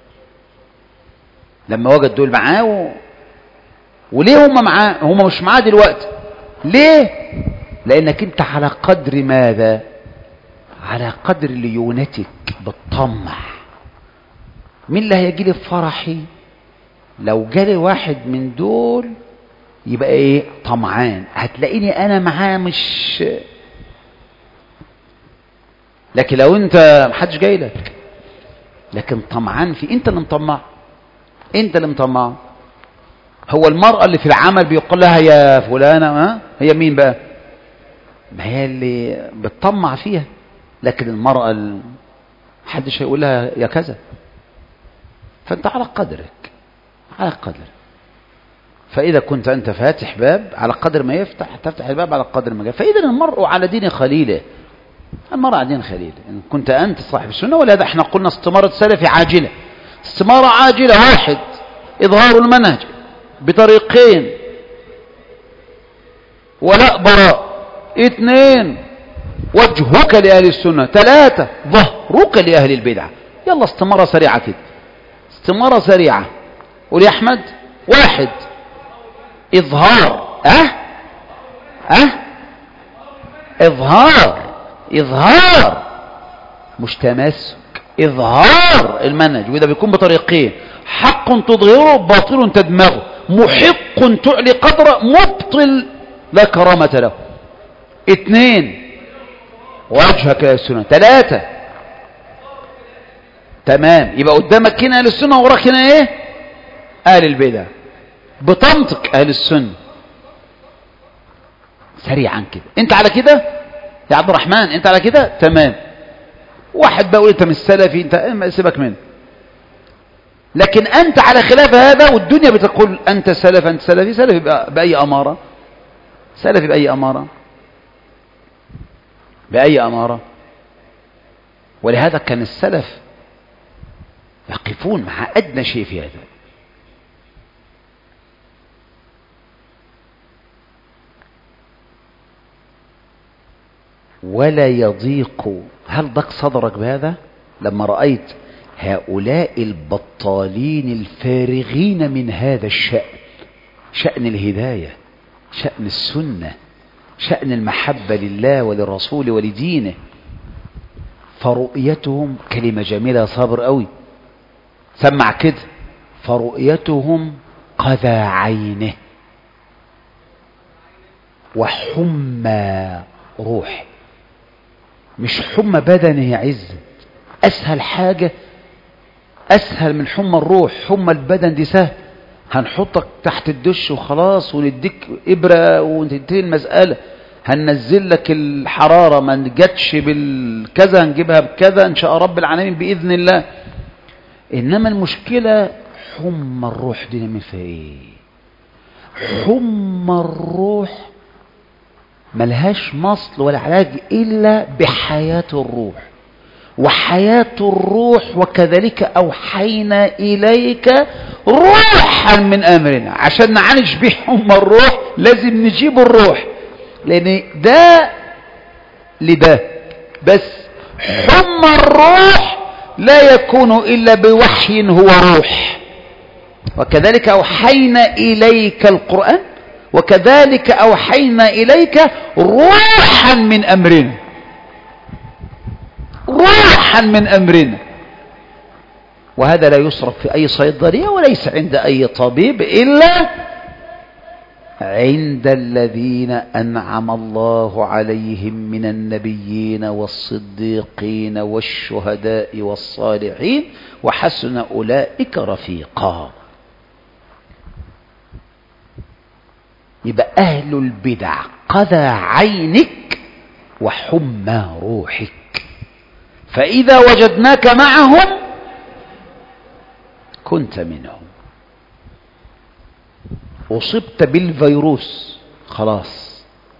لما وجد دول معاه و... وليه هم معاه؟ هم مش معاه دلوقتي. ليه؟ لأنك انت على قدر ماذا؟ على قدر ليونتك بالطمع. مين اللي هيجي لي في فرحي؟ لو جالي واحد من دول يبقى ايه؟ طمعان. هتلاقيني انا معاه مش. لكن لو انت محدش جاي لك لكن طمعان في، انت اللي مطمع انت اللي مطمع. هو المرأة اللي في العمل بيقول لها يا فلانة، ها هي مين بقى؟ ما هي اللي بتطمع فيها. لكن المرأة اللي محدش هيقول لها يا كذا. فانت على قدرك على قدر. فإذا كنت أنت فاتح باب على قدر ما يفتح تفتح الباب على قدر ما جاء. فإذا المرء على دين خليله المرء على دين خليله. إن كنت أنت صاحب السنة. ولهذا احنا قلنا استمارة سلفي عاجلة. استمارة عاجلة: واحد إظهار المنهج بطريقين ولا براء. اثنين وجهك لأهل السنة. ثلاثة ظهرك لأهل البدع. يلا استمارة سريعة كده استمارة سريعة. قول يا أحمد. واحد إظهار أه أه إظهار إظهار مش تمسك. إظهار المنهج، وإذا بيكون بطريقين: حق تظهره باطل تدمغه، محق تعلي قدره مبطل لا كرامة له. اثنين وجهك للسنة. ثلاثة تمام. يبقى قدامك هنا أهل السنة ووراك هنا ايه؟ أهل البدع. بتنطق أهل السنة سريعا كده. انت على كده يا عبد الرحمن؟ انت على كده تمام. واحد بقى انت مش سلفي، انت سيبك منه. لكن انت على خلاف هذا والدنيا بتقول انت سلف انت سلفي. سلفي بأي أمارة؟ سلفي بأي أمارة؟ بأي أمارة؟ ولهذا كان السلف يقفون مع أدنى شيء في هذا. ولا يضيق. هل ضاق صدرك بهذا لما رأيت هؤلاء البطالين الفارغين من هذا الشأن، شأن الهداية، شأن السنة، شأن المحبة لله وللرسول ولدينه؟ فرؤيتهم كلمة جميلة صابر قوي، سمع كده: فرؤيتهم قذى عينه وحمى روح. مش حمى بدنه يا عزت، أسهل حاجة أسهل من حمى الروح. حمى البدن دي سهل، هنحطك تحت الدش وخلاص ونديك إبرة وتنتهي المسألة. هننزل لك الحرارة، ما نجتش بالكذا هنجيبها بكذا إن شاء رب العالمين بإذن الله. إنما المشكلة حمى الروح دي من فيها إيه؟ حمى الروح ملهاش مصل ولا علاج إلا بحياة الروح. وحياة الروح وكذلك أوحينا إليك روحا من أمرنا. عشان نعالج به حمى الروح لازم نجيب الروح، لأن ده لده. بس حمى الروح لا يكون إلا بوحي هو روح. وكذلك أوحينا إليك القرآن، وكذلك أوحينا إليك روحا من أمرنا. روحا من أمرنا. وهذا لا يصرف في أي صيدلية وليس عند أي طبيب إلا عند الذين أنعم الله عليهم من النبيين والصديقين والشهداء والصالحين وحسن أولئك رفيقا. يبقى أهل البدع قذى عينك وحمى روحك، فإذا وجدناك معهم كنت منهم. أصبت بالفيروس خلاص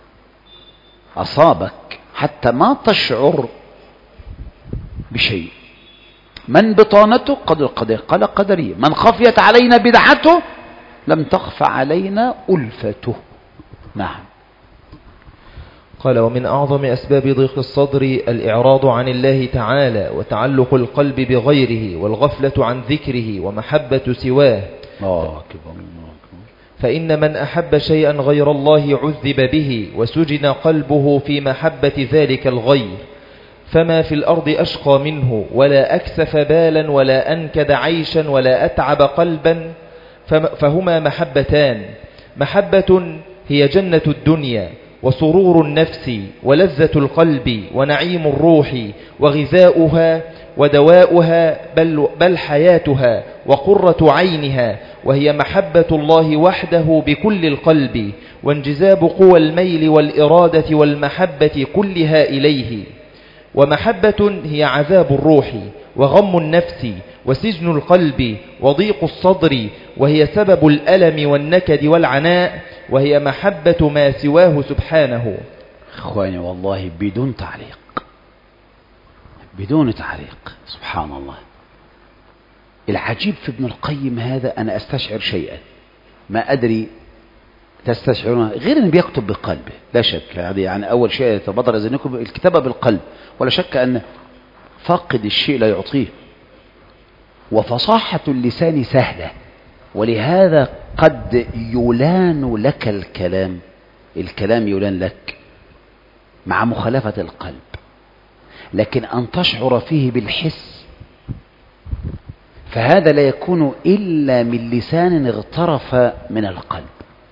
أصابك حتى ما تشعر بشيء. من بطانته قدر قدر قال قدرية، من خفيت علينا بدعته لم تخف علينا ألفته. نعم. قال: ومن أعظم أسباب ضيق الصدر الإعراض عن الله تعالى وتعلق القلب بغيره والغفلة عن ذكره ومحبة سواه. الله أكبر. فإن من أحب شيئا غير الله عذب به وسجن قلبه في محبة ذلك الغير، فما في الأرض أشقى منه ولا أكسف بالا ولا أنكد عيشا ولا أتعب قلبا، فهما محبتان: محبة هي جنة الدنيا وسرور النفس ولذة القلب ونعيم الروح وغذاؤها ودواؤها بل, بل حياتها وقرة عينها، وهي محبة الله وحده بكل القلب وانجذاب قوى الميل والإرادة والمحبة كلها إليه. ومحبة هي عذاب الروح وغم النفس وسجن القلب وضيق الصدر، وهي سبب الألم والنكد والعناء، وهي محبة ما سواه سبحانه. إخواني والله بدون تعليق بدون تعليق سبحان الله. العجيب في ابن القيم هذا أنا أستشعر شيئا ما أدري تستشعرون، غير أن بيكتب بقلبه لا شك، يعني أول شيء يتبادر ذهنكم الكتابة بالقلب، ولا شك أن فاقد الشيء لا يعطيه. وفصاحة اللسان سهلة، ولهذا قد يلان لك الكلام الكلام يلان لك مع مخالفة القلب، لكن أن تشعر فيه بالحس فهذا لا يكون إلا من لسان اغترف من القلب.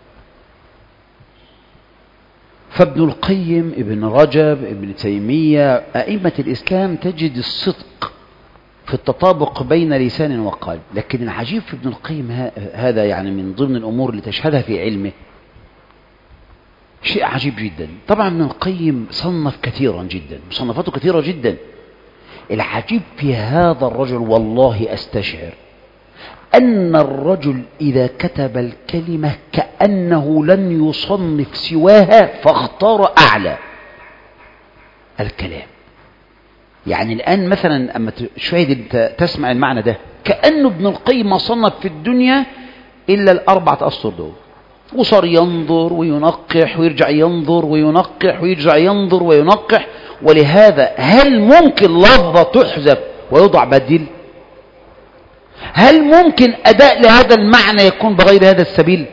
فابن القيم، ابن رجب، ابن تيمية، أئمة الإسلام تجد الصدق في التطابق بين لسان وقلب. لكن العجيب في ابن القيم هذا يعني من ضمن الأمور اللي تشهدها في علمه شيء عجيب جدا. طبعا ابن القيم صنف كثيرا جدا، مصنفاته كثيرة جدا. العجيب في هذا الرجل والله أستشعر أن الرجل إذا كتب الكلمة كأنه لن يصنف سواها فاختار أعلى الكلام. يعني الآن مثلا أما تشاهد تسمع المعنى ده كأنه ابن القيم ما صنف في الدنيا إلا الأربعة أسطر دول، وصار ينظر وينقح ويرجع ينظر وينقح ويرجع ينظر وينقح. ولهذا هل ممكن لفظة تحذف ويوضع بديل؟ هل ممكن أداء لهذا المعنى يكون بغير هذا السبيل؟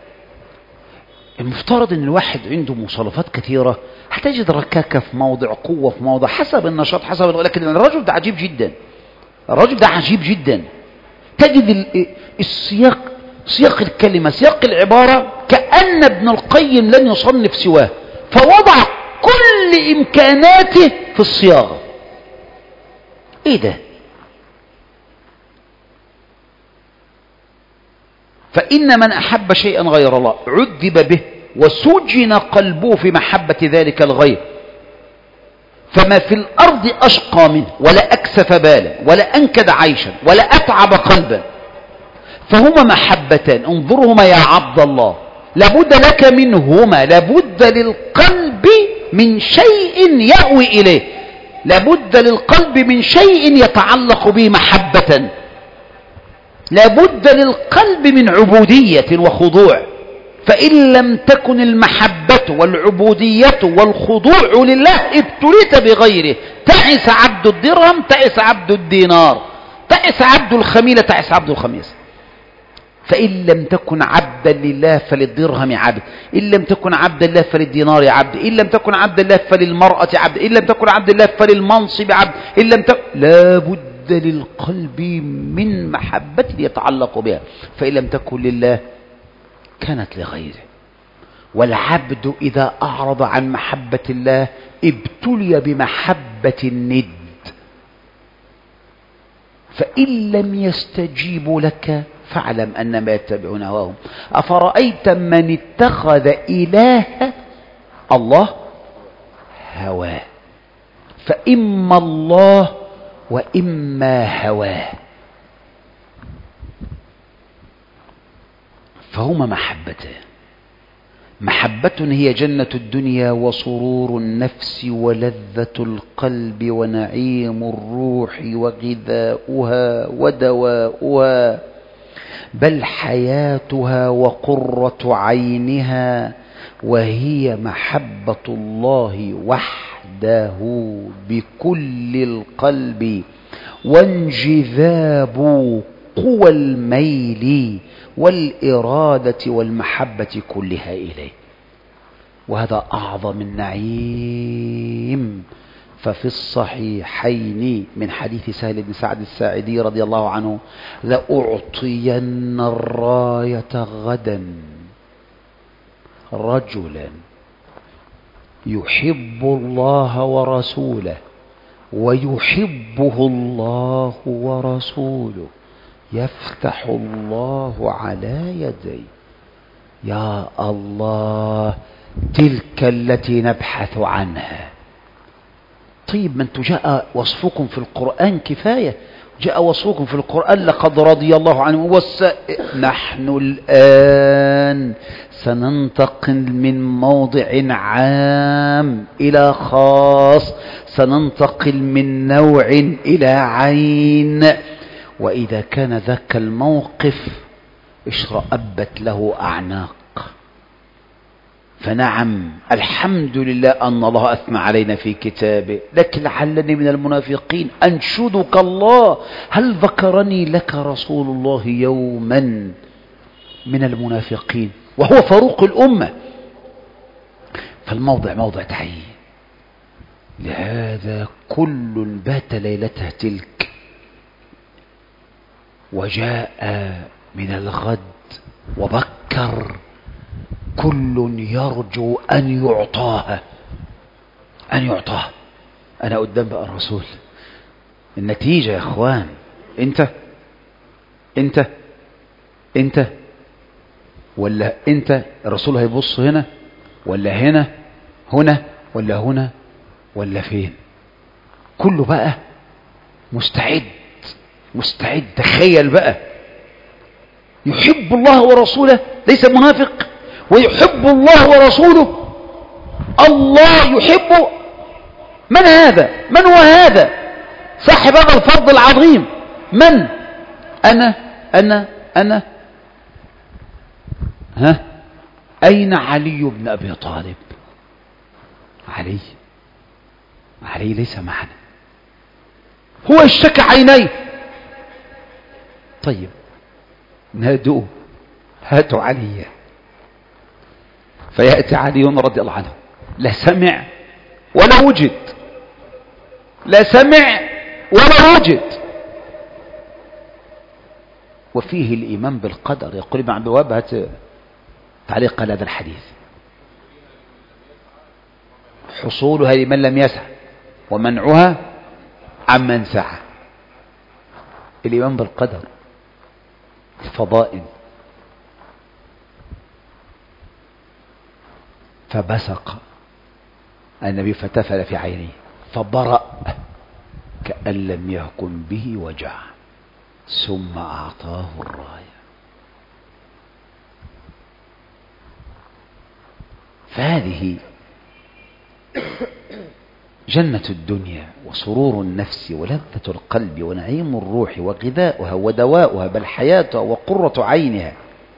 المفترض أن الواحد عنده مصالفات كثيرة، هتجد ركاكة في موضع، قوة في موضع، حسب النشاط حسب. لكن الرجل ده عجيب جدا، الرجل ده عجيب جدا. تجد السياق، سياق الكلمة، سياق العبارة كأن ابن القيم لن يصنف سواه، فوضع كل إمكاناته في الصياغة. إيه ده؟ فإن من أحب شيئا غير الله عذب به وسجن قلبه في محبة ذلك الغير، فما في الأرض أشقى منه ولا أكسف بالا ولا أنكد عيشا ولا أتعب قلبا. فهما محبتان، انظرهما يا عبد الله، لابد لك منهما، لابد للقلب من شيء يأوي إليه، لابد للقلب من شيء يتعلق به محبة، لابد للقلب من عبودية وخضوع. فإن لم تكن المحبة والعبودية والخضوع لله ابتليت بغيره. تعس عبد الدرهم، تعس عبد الدينار، تعس عبد الخميلة، تعس عبد الخميس. فإن لم تكن عبدا لله فللدرهم عبد، إن لم تكن عبدا لله فللدينار عبد، إن لم تكن عبدا لله فللمرأة عبد، إن لم تكن عبدا لله فللمنصب عبد، إن لم تكن، لابد للقلب من محبة يتعلق بها. فإن لم تكن لله كانت لغيره. والعبد إذا أعرض عن محبة الله ابتلي بمحبة الند، فإن لم يستجيبوا لك فاعلم أنما يتبعون هواهم. أفرأيت من اتخذ إله الله هواه، فإما الله وإما هواه، فهما محبتان. محبة هي جنة الدنيا وسرور النفس ولذة القلب ونعيم الروح وغذاؤها ودواؤها، بل حياتها وقرة عينها، وهي محبة الله وحده بكل القلب، وانجذاب قوى الميل والإرادة والمحبة كلها إليه، وهذا أعظم النعيم. ففي الصحيحين من حديث سهل بن سعد الساعدي رضي الله عنه: لأعطين الراية غدا رجلا يحب الله ورسوله ويحبه الله ورسوله، يفتح الله على يديه. يا الله، تلك التي نبحث عنها. طيب، من جاء وصفكم في القرآن كفاية، جاء وصفكم في القرآن: لقد رضي الله عنه والس... نحن الآن سننتقل من موضع عام إلى خاص، سننتقل من نوع إلى عين. وإذا كان ذاك الموقف اشرأبت له أعناق، فنعم الحمد لله أن الله أثنى علينا في كتابه، لكن لعلني من المنافقين. أنشدك الله، هل ذكرني لك رسول الله يوما من المنافقين وهو فاروق الأمة؟ فالموضع موضع تعيين. لهذا كل بات ليلته تلك وجاء من الغد وبكر، كل يرجو أن يعطاها أن يعطاه. أنا قدام بقى الرسول، النتيجة يا أخوان، أنت أنت أنت ولا أنت؟ الرسول هيبص هنا ولا هنا، هنا ولا هنا ولا فين؟ كله بقى مستعد مستعد. تخيل بقى، يحب الله ورسوله، ليس منافق، ويحب الله ورسوله، الله يحبه. من هذا؟ من هو هذا صاحب هذا الفضل العظيم؟ من؟ أنا أنا أنا ها؟ أين علي بن أبي طالب؟ علي علي ليس معنا، هو اشتكى عينيه. طيب نادوه، هاتوا علي. فيأتي علي رضي الله عنه، لا سمع ولا وجد، لا سمع ولا وجد. وفيه الإيمان بالقدر. يقول ابن عبد الوهاب، هات تعليق على هذا الحديث: حصولها لمن لم يسع ومنعها عمن سعى. الإيمان بالقدر، الفضائل. فبسق النبي فتفل في عينيه فبرأ كأن لم يكن به وجع، ثم أعطاه الراية. فهذه جنة الدنيا وسرور النفس ولذة القلب ونعيم الروح وغذاؤها ودواؤها، بل حياتها وقرة عينها.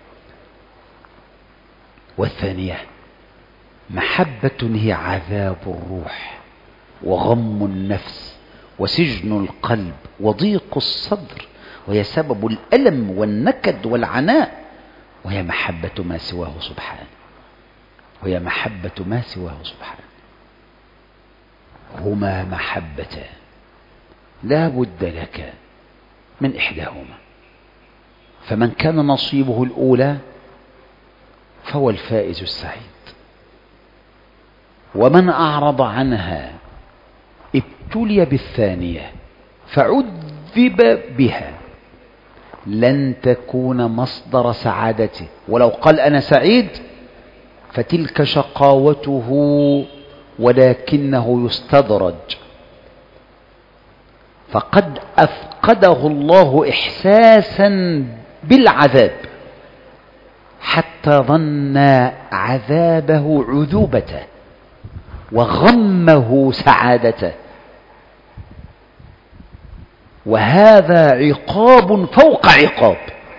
والثانية محبة هي عذاب الروح وغم النفس وسجن القلب وضيق الصدر، وهي سبب الألم والنكد والعناء، وهي محبة ما سواه سبحانه وهي محبة ما سواه سبحانه. هما محبتان لا بد لك من إحداهما، فمن كان نصيبه الأولى فهو الفائز السعيد، ومن أعرض عنها ابتلي بالثانية فعذب بها لن تكون مصدر سعادته. ولو قال أنا سعيد فتلك شقاوته ولكنه يستدرج. فقد أفقده الله إحساسا بالعذاب حتى ظن عذابه عذوبته وغمه سعادته، وهذا عقاب فوق عقاب.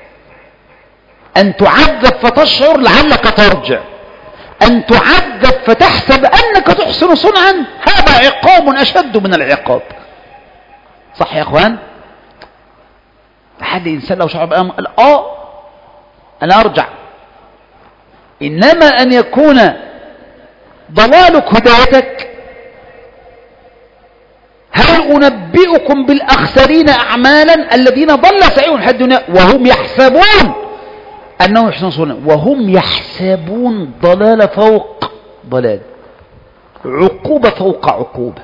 أن تعذب فتشعر لعلك ترجع، أن تعذب فتحسب أنك تحسن صنعا، هذا عقاب أشد من العقاب. صح يا أخوان؟ لحد إنسان لو شعر بأمر قال آه أنا أرجع. إنما أن يكون ضلالك هدايتك. هل أنبئكم بالأخسرين أعمالا الذين ضل سعيهم في الدنيا وهم يحسبون أنهم يحسنون صنعا، وهم يحسبون ضلال فوق ضلال، عقوبة فوق عقوبة.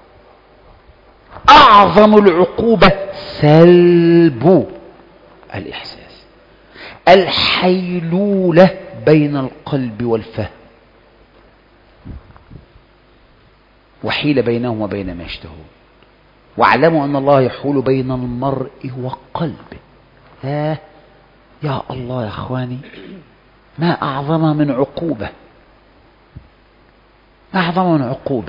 أعظم العقوبة سلب الإحساس، الحيلولة بين القلب والفهم، وحيل بينهم وبين ما يشتهون. واعلموا أن الله يحول بين المرء وقلبه. ها يا الله يا أخواني، ما أعظم من عقوبة، ما أعظم من عقوبة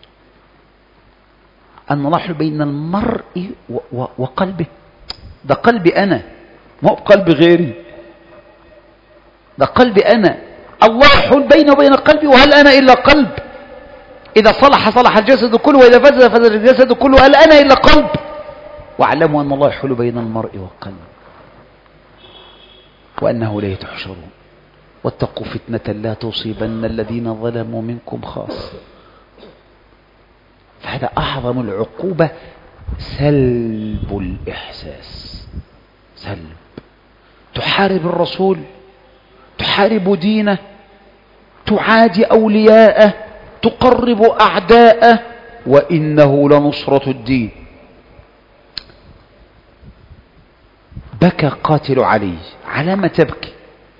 أن الله يحول بين المرء وقلبه. ده قلبي أنا، مو بقلب غيري، ده قلبي أنا. الله يحول بيني وبين قلبي، وهل أنا إلا قلب؟ إذا صلح صلح الجسد كله، وإذا فسد فسد الجسد كله، هل أنا إلا قلب؟ واعلموا أن الله يحول بين المرء وقلبه وأنه إليه تحشرون. واتقوا فتنة لا تصيبن الذين ظلموا منكم خاصة. فهذا أعظم العقوبة، سلب الإحساس. سلب. تحارب الرسول، تحارب دينه، تعادي أولياءه، تقرب أعداءه، وإنه لنصرة الدين. بكى قاتل علي. على ما تبكي؟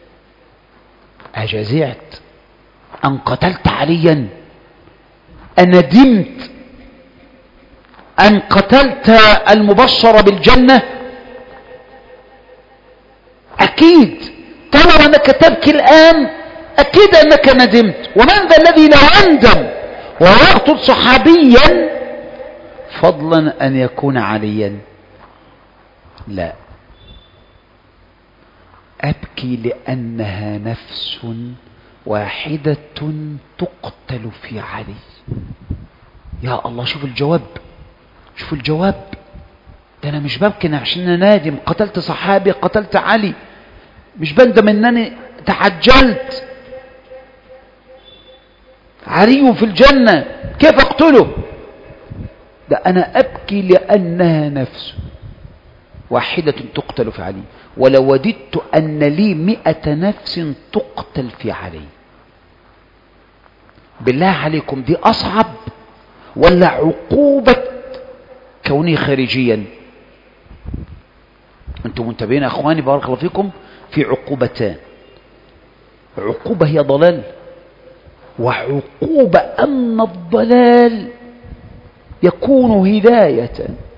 أجزعت أن قتلت عليا؟ أندمت أن قتلت المبشر بالجنة؟ أكيد طالما أنك تبكي الآن أكيد أنك ندمت. ومن ذا الذي لا يندم وهو يقتل صحابيا فضلا أن يكون عليا؟ لا، أبكي لأنها نفس واحدة تقتل في علي. يا الله، شوف الجواب، شوف الجواب. ده أنا مش ببكي عشان أنا نادم قتلت صحابي، قتلت علي، مش بندم أنني تعجلت. علي في الجنة كيف أقتله؟ ده أنا أبكي لأنها نفس واحدة تقتل في علي، ولو وددت أن لي مئة نفس تقتل في علي. بالله عليكم دي أصعب ولا عقوبة كوني خارجيا؟ أنتم منتبهين يا أخواني بارك الله فيكم؟ في عقوبتان، عقوبة هي ضلال، وعقوبة أن الضلال يكون هداية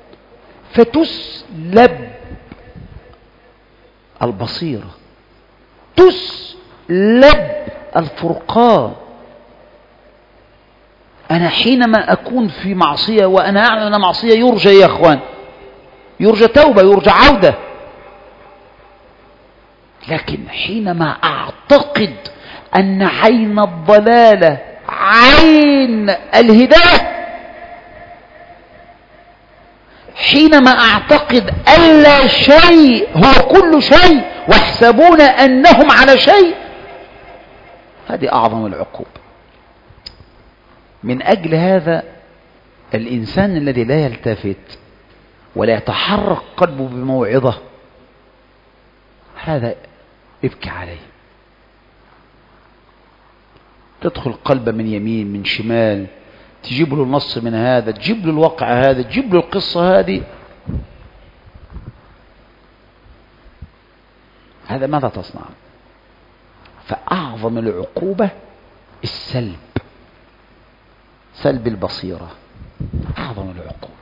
فتسلب البصيرة، تسلب الفرقان. أنا حينما أكون في معصية وأنا أعلم أن معصية يرجى يا أخوان، يرجى توبة، يرجى عودة، لكن حينما أعتقد أن عين الضلالة عين الهداية، حينما أعتقد أن لا شيء هو كل شيء ويحسبون أنهم على شيء، هذه أعظم العقوبة. من أجل هذا الإنسان الذي لا يلتفت ولا يتحرك قلبه بموعظة، هذا ابكي عليه. تدخل قلبه من يمين من شمال، تجيب له النص من هذا، تجيب له الواقع هذا، تجيب له القصة هذه، هذا ماذا تصنع؟ فأعظم العقوبة السلب، سلب البصيرة أعظم العقوبة.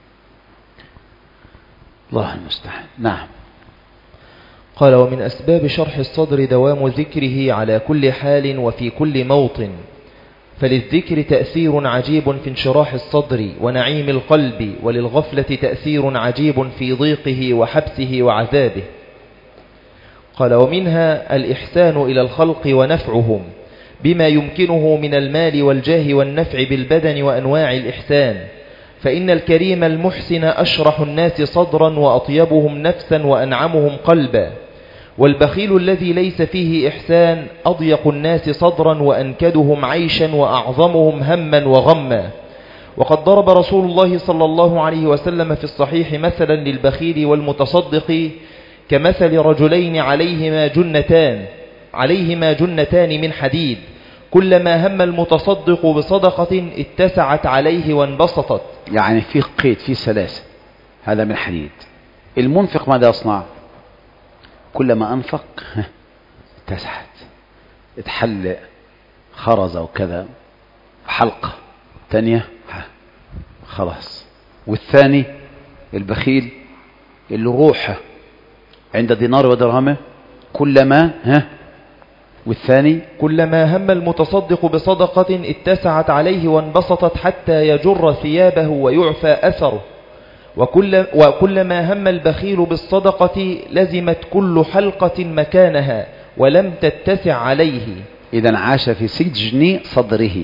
الله المستعان. نعم. قال: ومن أسباب شرح الصدر دوام ذكره على كل حال وفي كل موطن، فللذكر تأثير عجيب في انشراح الصدر ونعيم القلب، وللغفلة تأثير عجيب في ضيقه وحبسه وعذابه. قال: ومنها الإحسان إلى الخلق ونفعهم بما يمكنه من المال والجاه والنفع بالبدن وأنواع الإحسان، فإن الكريم المحسن أشرح الناس صدرا وأطيبهم نفسا وأنعمهم قلبا، والبخيل الذي ليس فيه إحسان أضيق الناس صدرا وأنكدهم عيشا وأعظمهم هما وغما. وقد ضرب رسول الله صلى الله عليه وسلم في الصحيح مثلا للبخيل والمتصدق كمثل رجلين عليهما جنتان عليهما جنتان من حديد، كلما هم المتصدق بصدقة اتسعت عليه وانبسطت. يعني في قيد، في سلاسل، هذا من حديد. المنفق ماذا يصنع؟ كلما أنفق اتسعت، اتحل خرزة وكذا، حلقة ثانية خلاص. والثاني البخيل اللي روحه عند دينار ودرهمه كلما ها والثاني كلما هم المتصدق بصدقة اتسعت عليه وانبسطت حتى يجر ثيابه ويعفى أثره، وكل وكلما هم البخيل بالصدقة لزمت كل حلقة مكانها ولم تتسع عليه. إذن عاش في سجن صدره.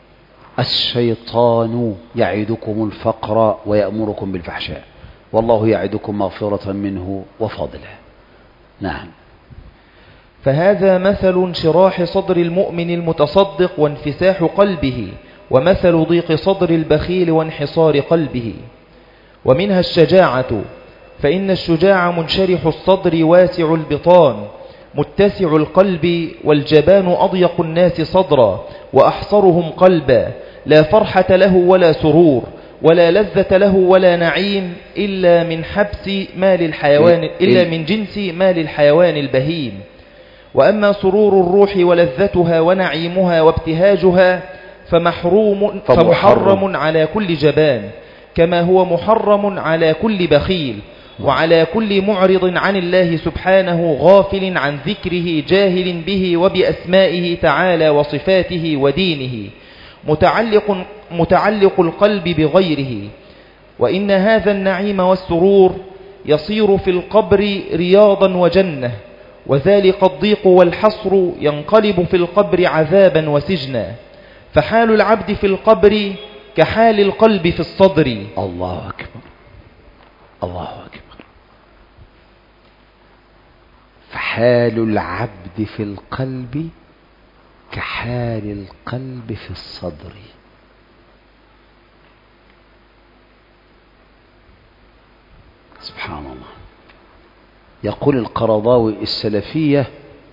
الشيطان يعدكم الفقر ويأمركم بالفحشاء والله يعدكم مغفرة منه وفضله. نعم. فهذا مثل انشراح صدر المؤمن المتصدق وانفساح قلبه، ومثل ضيق صدر البخيل وانحصار قلبه. ومنها الشجاعة، فإن الشجاع منشرح الصدر واسع البطان متسع القلب، والجبان أضيق الناس صدرا وأحصرهم قلبا، لا فرحة له ولا سرور ولا لذة له ولا نعيم إلا من حبس مال الحيوان إلا من جنس مال الحيوان البهيم. وأما سرور الروح ولذتها ونعيمها وابتهاجها فمحروم فمحرم على كل جبان، كما هو محرم على كل بخيل وعلى كل معرض عن الله سبحانه غافل عن ذكره جاهل به وبأسمائه تعالى وصفاته ودينه، متعلق, متعلق القلب بغيره. وإن هذا النعيم والسرور يصير في القبر رياضا وجنة، وذلك الضيق والحصر ينقلب في القبر عذابا وسجنا. فحال العبد في القبر كحال القلب في الصدر. الله أكبر، الله أكبر. فحال العبد في القلب كحال القلب في الصدر. سبحان الله. يقول القرضاوي: السلفية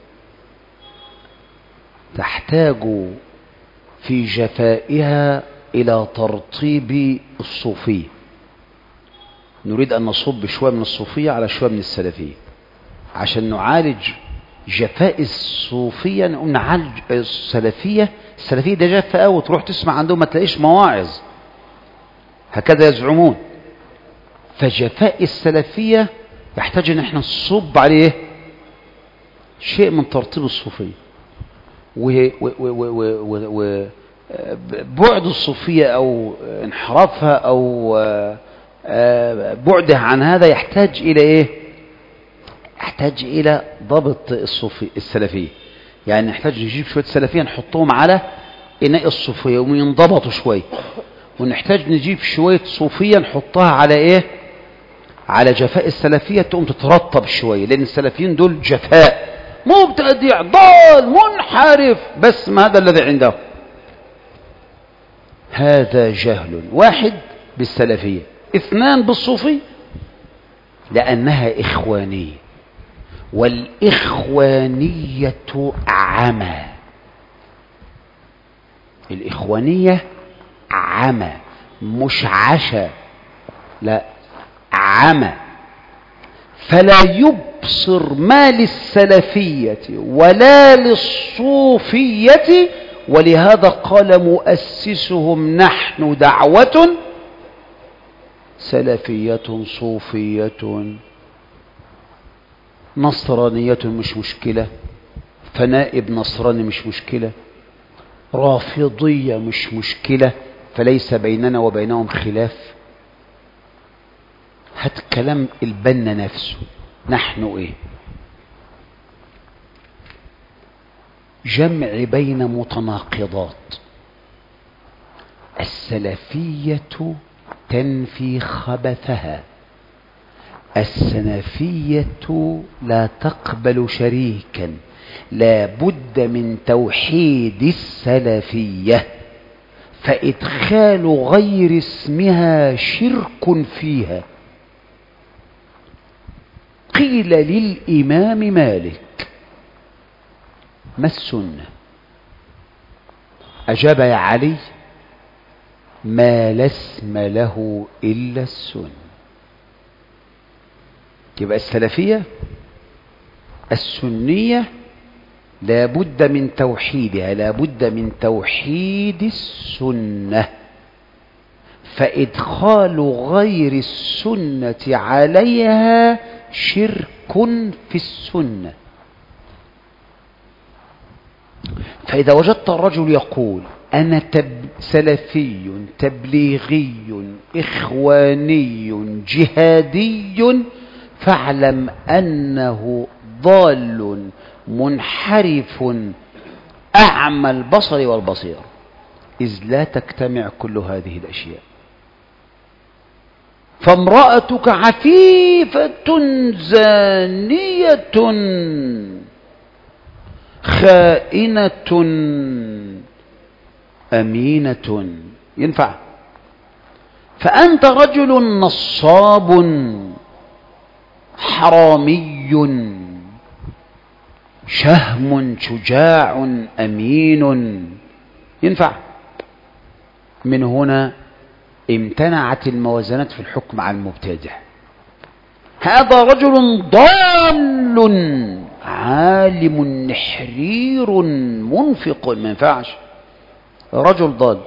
تحتاج في جفائها إلى ترطيب الصوفية. نريد أن نصب شوية من الصوفية على شوية من السلفية عشان نعالج جفاء الصوفية، نقوم نعالج السلفية. السلفية ده جفاء وتروح تسمع عندهم ما تلاقيش مواعظ، هكذا يزعمون. فجفاء السلفية يحتاج ان احنا نصب عليه شيء من ترطيب الصوفية، وبعد الصوفية او انحرافها او بعدها عن هذا يحتاج الى ايه؟ يحتاج الى ضبط الصوفي السلفية. يعني نحتاج نجيب شوية سلفية نحطهم على إناء الصوفية وينضبطوا شوية، ونحتاج نجيب شوية صوفية نحطها على ايه؟ على جفاء السلفية، تقوم تترطب شوية، لأن السلفيين دول جفاء، مبتدع ضال منحرف، بس ما هذا الذي عنده. هذا جهل. واحد بالسلفية، اثنان بالصوفي، لأنها إخوانية، والإخوانية عمى. الإخوانية عمى، مش عشا، لا عمى، فلا يبصر ما للسلفية ولا للصوفية. ولهذا قال مؤسسهم: نحن دعوة سلفية صوفية نصرانية مش مشكلة، فنائب نصراني مش مشكلة، رافضية مش مشكلة، فليس بيننا وبينهم خلاف. هات كلام البنا نفسه، نحن ايه؟ جمع بين متناقضات. السلفية تنفي خبثها، السلفية لا تقبل شريكا، لا بد من توحيد السلفية، فإدخال غير اسمها شرك فيها. قيل للإمام مالك: ما السنة؟ أجاب: يا علي، ما لا اسم له إلا السنة. يبقى السلفية السنية لا بد من توحيدها، لا بد من توحيد السنة، فإدخال غير السنة عليها شرك في السنة. فإذا وجدت الرجل يقول: أنا تب سلفي تبليغي إخواني جهادي، فاعلم أنه ضال منحرف أعمى البصر والبصير، إذ لا تجتمع كل هذه الأشياء. فامرأتك عفيفة زانية خائنة أمينة، ينفع؟ فأنت رجل نصاب حرامي شهم شجاع أمين، ينفع؟ من هنا امتنعت الموازنات في الحكم على المبتدع. هذا رجل ضال عالم نحرير منفق، ما ينفعش. رجل ضال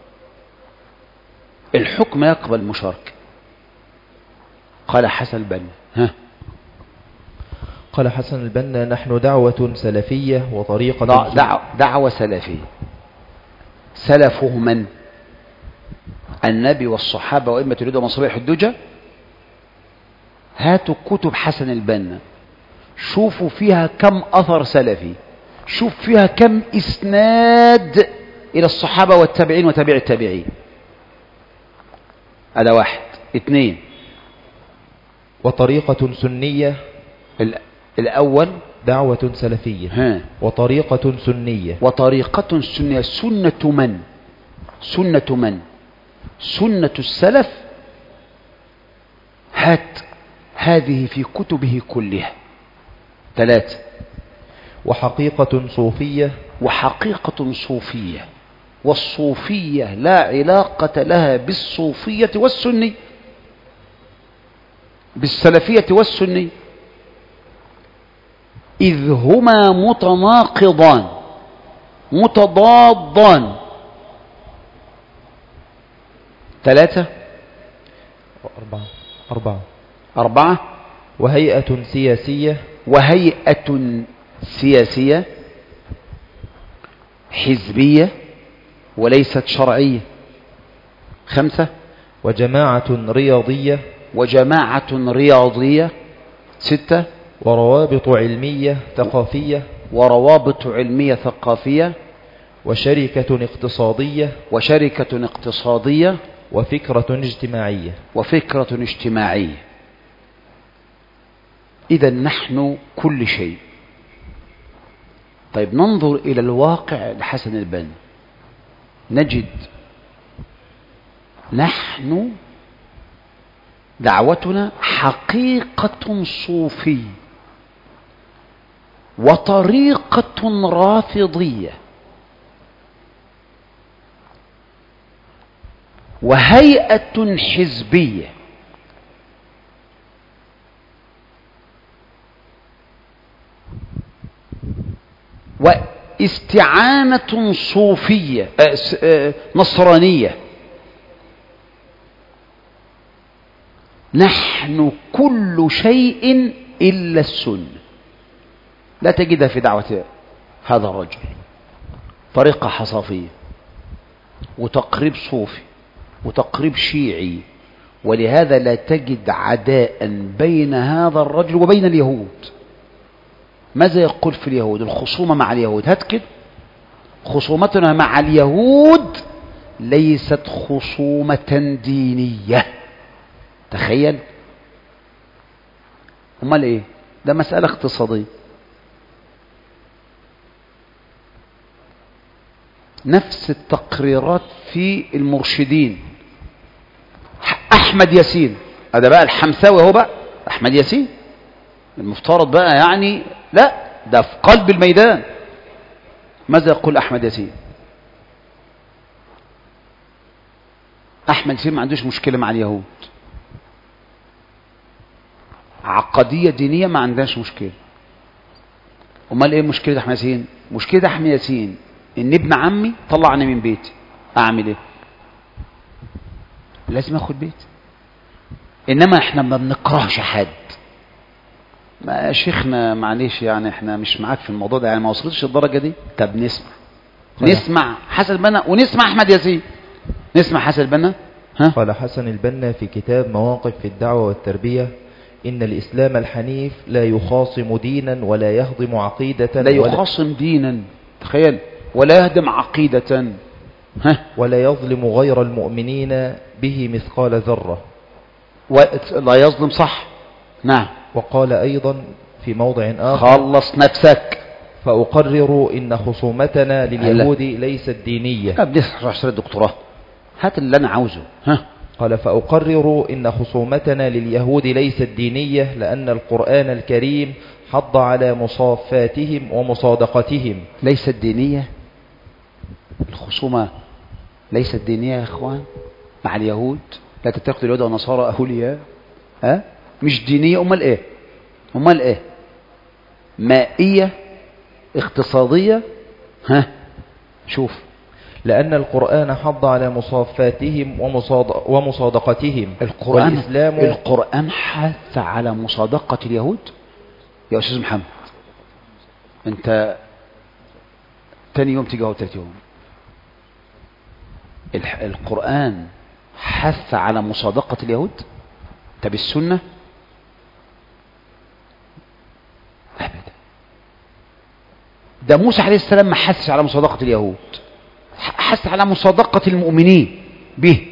الحكم يقبل مشاركة. قال حسن البنا: ها قال حسن البنا: نحن دعوة سلفية وطريقة دع دع دعوة سلفية. سلفه من؟ النبي والصحابة وإمة الهدى ومصابيح الدجى. هاتوا كتب حسن البنا، شوفوا فيها كم أثر سلفي، شوف فيها كم إسناد إلى الصحابة والتابعين وتابع التابعين. هذا واحد. اثنين، وطريقة سنية. الأول دعوة سلفية. ها. وطريقة سنية. وطريقة سنية. سنة من؟ سنة من؟ سنة السلف. هات هذه في كتبه كلها. ثلاثة، وحقيقة صوفية. وحقيقة صوفية. والصوفية لا علاقة لها بالصوفية والسني، بالسلفية والسني، إذ هما متناقضان متضادان. ثلاثة. أربعة أربعة أربعة. وهيئة سياسية. وهيئة سياسية حزبية وليست شرعية. خمسة. وجماعة رياضية. وجماعة رياضية. ستة. وروابط علمية ثقافية. وروابط علمية ثقافية. وشركة اقتصادية. وشركة اقتصادية. وفكرة اجتماعية. وفكرة اجتماعية. إذا نحن كل شيء. طيب ننظر إلى الواقع لحسن البنا، نجد نحن دعوتنا حقيقة صوفية وطريقة رافضية. وهيئة حزبية واستعانة صوفية نصرانية، نحن كل شيء إلا السنة. لا تجدها في دعوة هذا الرجل. طريقة حصافية وتقريب صوفي وتقريب شيعي، ولهذا لا تجد عداء بين هذا الرجل وبين اليهود. ماذا يقول في اليهود؟ الخصومة مع اليهود، هات كده، خصومتنا مع اليهود ليست خصومة دينية. تخيل. امال ايه؟ ده مسألة اقتصادية. نفس التقريرات في المرشدين. احمد ياسين، هذا بقى الحمساوي اهو بقى، احمد ياسين المفترض بقى يعني، لا ده في قلب الميدان. ماذا يقول احمد ياسين؟ احمد ياسين ما عندوش مشكلة مع اليهود، عقدية دينية ما عندهاش مشكلة. امال ايه مشكلة احمد ياسين؟ مشكلة احمد ياسين ان ابن عمي طلعني من بيتي، اعمل ايه؟ لازم اخد بيتي. انما احنا ما بنكرهش حد. ما شيخنا معلش يعني احنا مش معاك في الموضوع ده، يعني ما وصلتش الدرجة دي. طب نسمع خلاص. نسمع حسن البنا ونسمع احمد ياسين. نسمع حسن البنا. ها؟ قال حسن البنا في كتاب مواقف في الدعوة والتربية: إن الإسلام الحنيف لا يخاصم دينا ولا يهضم عقيدة. لا يخاصم دينا، تخيل، ولا يهدم عقيدة. ها؟ ولا يظلم غير المؤمنين به مثقال ذرة. ولا يظلم، صح، نعم. وقال أيضا في موضع آخر: خلص نفسك. فأقرر إن خصومتنا لليهود ليست دينية. أبدأ رسالة الدكتوراه، هات اللي أنا عاوزه. ها؟ قال: فأقرر إن خصومتنا لليهود ليست دينية، لأن القرآن الكريم حض على مصافاتهم ومصادقتهم. ليست دينية؟ الخصومة ليست دينية يا إخوان مع اليهود؟ لا تتخذوا اليهود والنصارى أولياء. ها؟ مش دينية. أمال إيه؟ أمال إيه؟ مائية، اقتصادية. ها؟ شوف. لأن القرآن حض على مصافاتهم ومصادقتهم. القرآن والإسلام القرآن حث على مصادقة اليهود. يا أستاذ محمد، أنت تاني يوم تيجي أو تالت يوم، القرآن حث على مصادقة اليهود؟ طب السنة؟ أبدا. ده موسى عليه السلام ما حثش على مصادقة اليهود، حث على مصادقة المؤمنين به.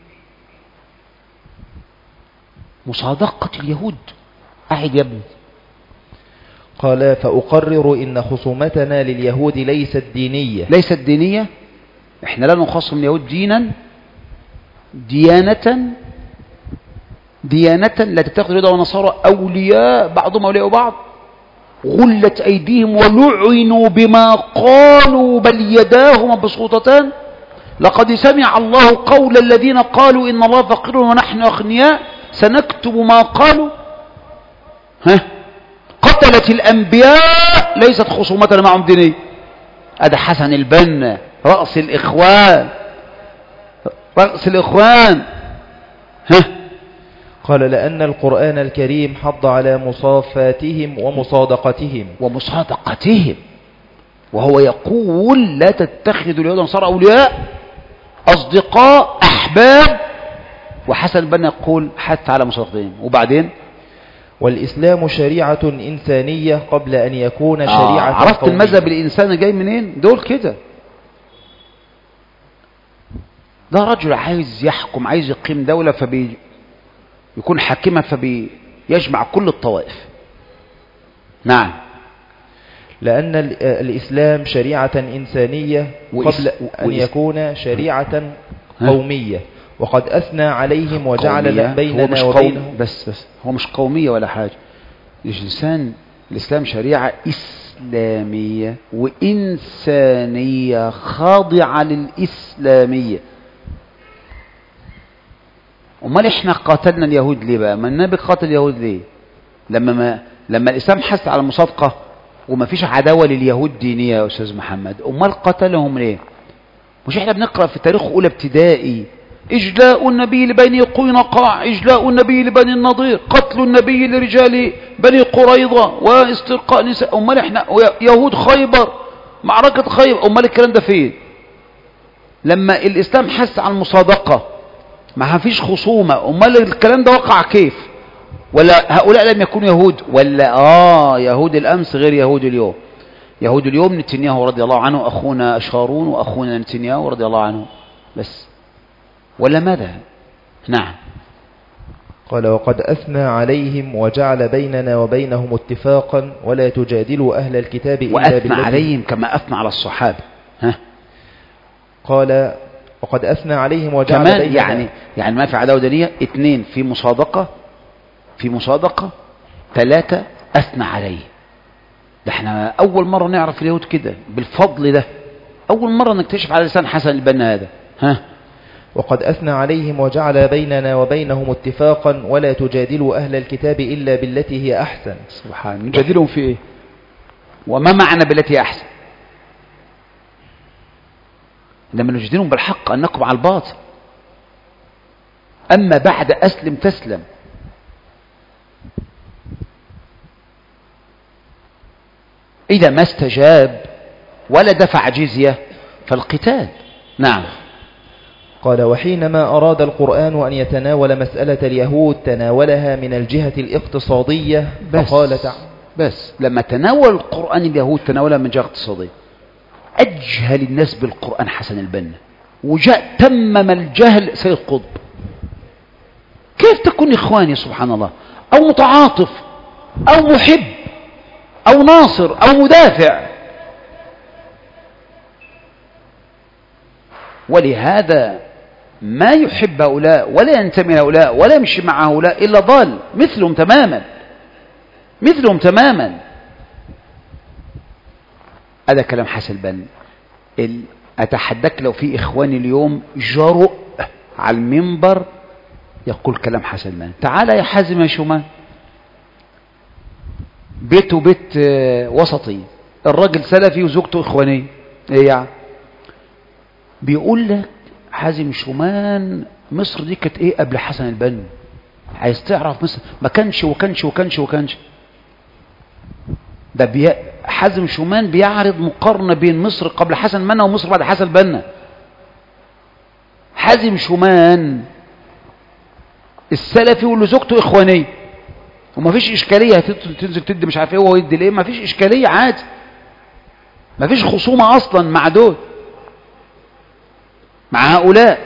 مصادقة اليهود. أعد يا ابني. قال: فأقرر إن خصومتنا لليهود ليست دينية. ليست دينية. احنا لا نخصم اليهود دينا، ديانة ديانة لا تتخذ اليهود والنصارى أولياء بعضهم أولياء بعض. غلت أيديهم ولعنوا بما قالوا بل يداه مبسوطتان. لقد سمع الله قول الذين قالوا إن الله فقير ونحن أغنياء سنكتب ما قالوا. ها؟ قتلت الأنبياء ليست خصومتنا معهم دينية. هذا حسن البنا رأس الإخوان، رأس الإخوان. ها؟ قال: لأن القرآن الكريم حض على مصافاتهم ومصادقتهم. ومصادقتهم، وهو يقول لا تتخذوا اليهود والنصارى أولياء، أصدقاء، أحباب. وحسن البنا يقول حتى على مصادقتهم. وبعدين: والإسلام شريعة إنسانية قبل أن يكون شريعة. آه عرفت قومية. المذهب الإنساني جاي منين؟ دول كده. ده رجل عايز يحكم، عايز يقيم دولة، فبي يكون حاكمة، فبيجمع كل الطوائف. نعم. لأن الإسلام شريعة إنسانية قبل أن يكون شريعة قومية، وقد أثنى عليهم وجعل بيننا وبينهم. بس بس هو مش قومية ولا حاجة. الإنسان الإسلام شريعة إسلامية وإنسانية خاضعة للإسلامية. امال احنا قاتلنا اليهود ليه بقى؟ ما النبي قاتل اليهود ليه؟ لما ما لما الاسلام حث على المصادقه وما فيش عداوه لليهود دينيه يا استاذ محمد، امال قتلهم ليه؟ مش احنا بنقرا في تاريخ اولى ابتدائي اجلاء النبي لبني قينقاع، اجلاء النبي لبني النضير، قتل النبي لرجال بني قريظه واسترقاء نساء. امال احنا يهود خيبر، معركه خيبر، امال الكلام ده فين؟ لما الاسلام حث على المصادقه ما فيش خصومه، امال الكلام ده وقع كيف؟ ولا هؤلاء لم يكونوا يهود؟ ولا اه يهود الامس غير يهود اليوم؟ يهود اليوم نتنياهو رضي الله عنه، اخونا شارون واخونا نتنياهو رضي الله عنه بس، ولا ماذا؟ نعم. قال وقد أثنى عليهم وجعل بيننا وبينهم اتفاقا ولا تجادلوا أهل الكتاب إلا وأثنى بالتي عليهم كما أثنى على الصحابة. ها؟ قال وقد أثنى عليهم وجعل كمان بيننا يعني يعني ما في عداوة دينية. اثنين في مصادقة، في مصادقة. ثلاثة أثنى عليه. ده احنا أول مرة نعرف اليهود كده بالفضل ده، أول مرة نكتشف على لسان حسن البنا هذا. ها؟ وقد أثنى عليهم وجعل بيننا وبينهم اتفاقا ولا تجادلوا أهل الكتاب إلا بالتي هي أحسن. سبحان. نجادلهم في إيه؟ وما معنى بالتي هي أحسن؟ لما نجادلهم بالحق أنكم على الباطل، أما بعد أسلم تسلم. إذا ما استجاب ولا دفع جزية فالقتال. نعم. قال وحينما أراد القرآن أن يتناول مسألة اليهود تناولها من الجهة الاقتصادية فقال تعالى بس لما تناول القرآن اليهود تناولها من جهة اقتصادية. أجهل الناس بالقرآن حسن البنا، وجاء تمم الجهل سيد قطب. كيف تكون إخواني سبحان الله، أو متعاطف أو محب أو ناصر أو مدافع؟ ولهذا ما يحب هؤلاء ولا ينتمي هؤلاء ولا يمشي مع هؤلاء إلا ضال مثلهم تماما، مثلهم تماما. هذا كلام حسن البنا. أتحدك لو في إخواني اليوم جرؤ على المنبر يقول كلام حسن البنا. تعال يا حازم يا شومان، بيته بيت وسطي، الراجل سلفي وزوجته إخوانية، إيه يعني؟ بيقول لك حازم شومان مصر دي كانت ايه قبل حسن البنا؟ عايز تعرف مصر ما كانش وكانش وكانش وكانش. ده بي... حازم شومان بيعرض مقارنة بين مصر قبل حسن البنا ومصر بعد حسن البنا. حازم شومان السلفي واللي زوجته إخوانية، وما فيش إشكالية، تنزل تدي مش عارف ايه وهو يدي ليه، ما فيش إشكالية عادي، ما فيش خصومة أصلا مع دول مع هؤلاء.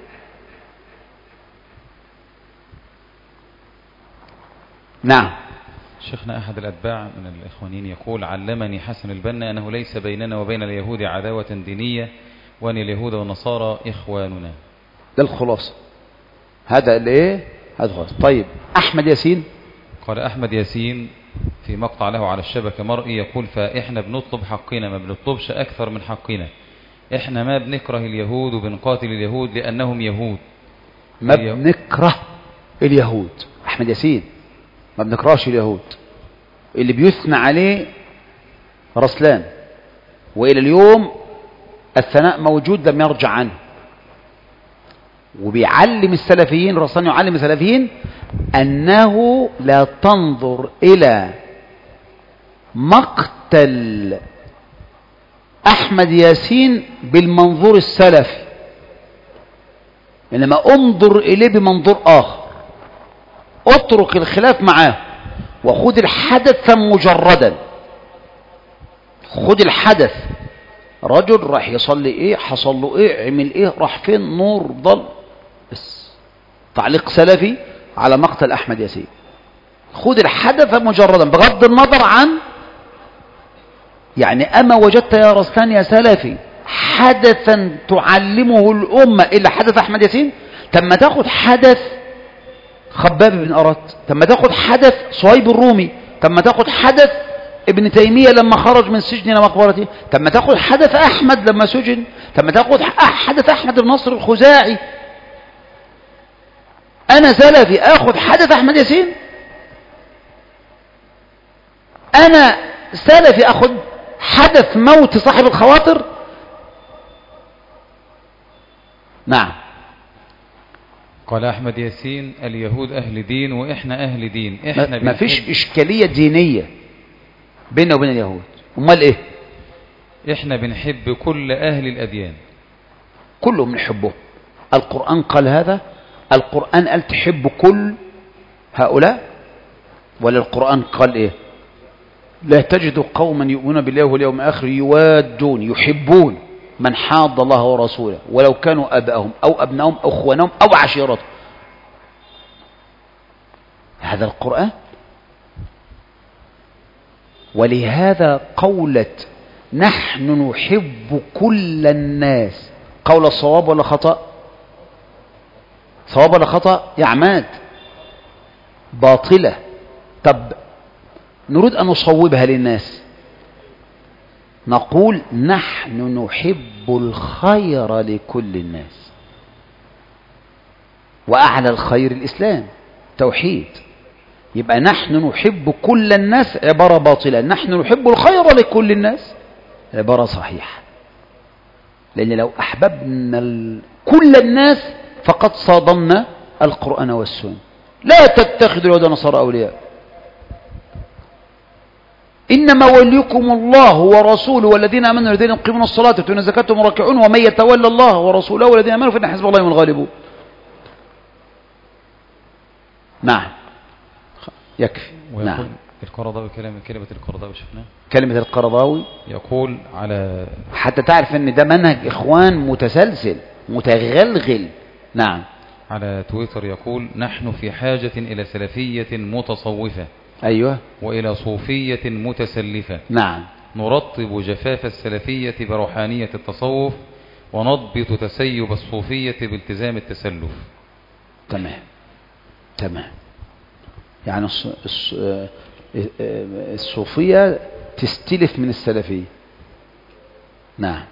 نعم. شيخنا أحد الأتباع من الإخوانيين يقول علمني حسن البنا أنه ليس بيننا وبين اليهود عداوة دينية، وأن اليهود والنصارى إخواننا. ده الخلاصة. هذا الايه؟ هذا خلاصة. طيب أحمد ياسين. قال أحمد ياسين في مقطع له على الشبكة مرئي يقول فإحنا بنطلب حقنا، ما بنطلبش أكثر من حقنا. إحنا ما بنكره اليهود وبنقاتل اليهود لأنهم يهود. ما بنكره اليهود. أحمد ياسين ما بنكرهش اليهود. اللي بيثنى عليه رسلان، وإلى اليوم الثناء موجود لم يرجع عنه. وبيعلم السلفيين، رسلان يعلم السلفيين أنه لا تنظر إلى مقتل أحمد ياسين بالمنظور السلفي، إنما انظر إليه بمنظور آخر. اترك الخلاف معاه وخذ الحدث مجردا. خذ الحدث، رجل راح يصلي ايه، حصل له ايه، عمل ايه، راح فين، نور ضل، بس تعليق سلفي على مقتل أحمد ياسين. خذ الحدث مجردا بغض النظر عن يعني أما وجدت يا رسلان يا سلفي حدثا تعلمه الأمة إلا حدث أحمد ياسين؟ تم تاخد حدث خباب بن أرت، تم تاخد حدث صهيب الرومي، تم تاخد حدث ابن تيمية لما خرج من سجن إلى مقبرته، تم تاخد حدث أحمد لما سجن، تم تاخد حدث أحمد بن نصر الخزاعي، أنا سلفي أخذ حدث أحمد ياسين؟ أنا سلفي أخذ حدث موت صاحب الخواطر؟ نعم. قال أحمد ياسين اليهود أهل دين وإحنا أهل دين. إحنا ما فيش إشكالية دينية بيننا وبين اليهود. أمال إيه؟ إحنا بنحب كل أهل الأديان، كلهم نحبه. القرآن قال هذا؟ القرآن قال تحب كل هؤلاء؟ ولا القرآن قال إيه؟ لا تجد قوما يؤمنون بالله واليوم الآخر يوادون يحبون من حاد الله ورسوله ولو كانوا أبائهم أو أبنائهم أو أخوانهم أو عشيرتهم. هذا القرآن. ولهذا قولت نحن نحب كل الناس قول صواب ولا خطأ؟ صواب ولا خطأ يا عماد؟ باطلة. طب نريد أن نصوبها للناس، نقول نحن نحب الخير لكل الناس، وأعلى الخير الإسلام توحيد. يبقى نحن نحب كل الناس عبارة باطلة، نحن نحب الخير لكل الناس عبارة صحيحة. لأن لو أحببنا كل الناس فقد صادمنا القرآن والسنة. لا تتخذوا اليهود والنصارى أولياء، إنما وليكم الله ورسوله والذين آمنوا الذين يقيمون الصلاة ويؤتون الزكاة وهم راكعون ومن يتولى الله ورسوله والذين آمنوا فإن حزب الله هم الغالبون. نعم يكفي. نعم. القرضاوي كلمة كلمة القرضاوي شفناه، كلمة القرضاوي يقول على حتى تعرف أن ده منهج إخوان متسلسل متغلغل. نعم. على تويتر يقول نحن في حاجة إلى سلفية متصوفة، أيوة، وإلى صوفية متسلفة. نعم. نرطب جفاف السلفية بروحانية التصوف ونضبط تسيب الصوفية بالتزام التسلف. تمام تمام. يعني الصوفية تستلف من السلفية. نعم.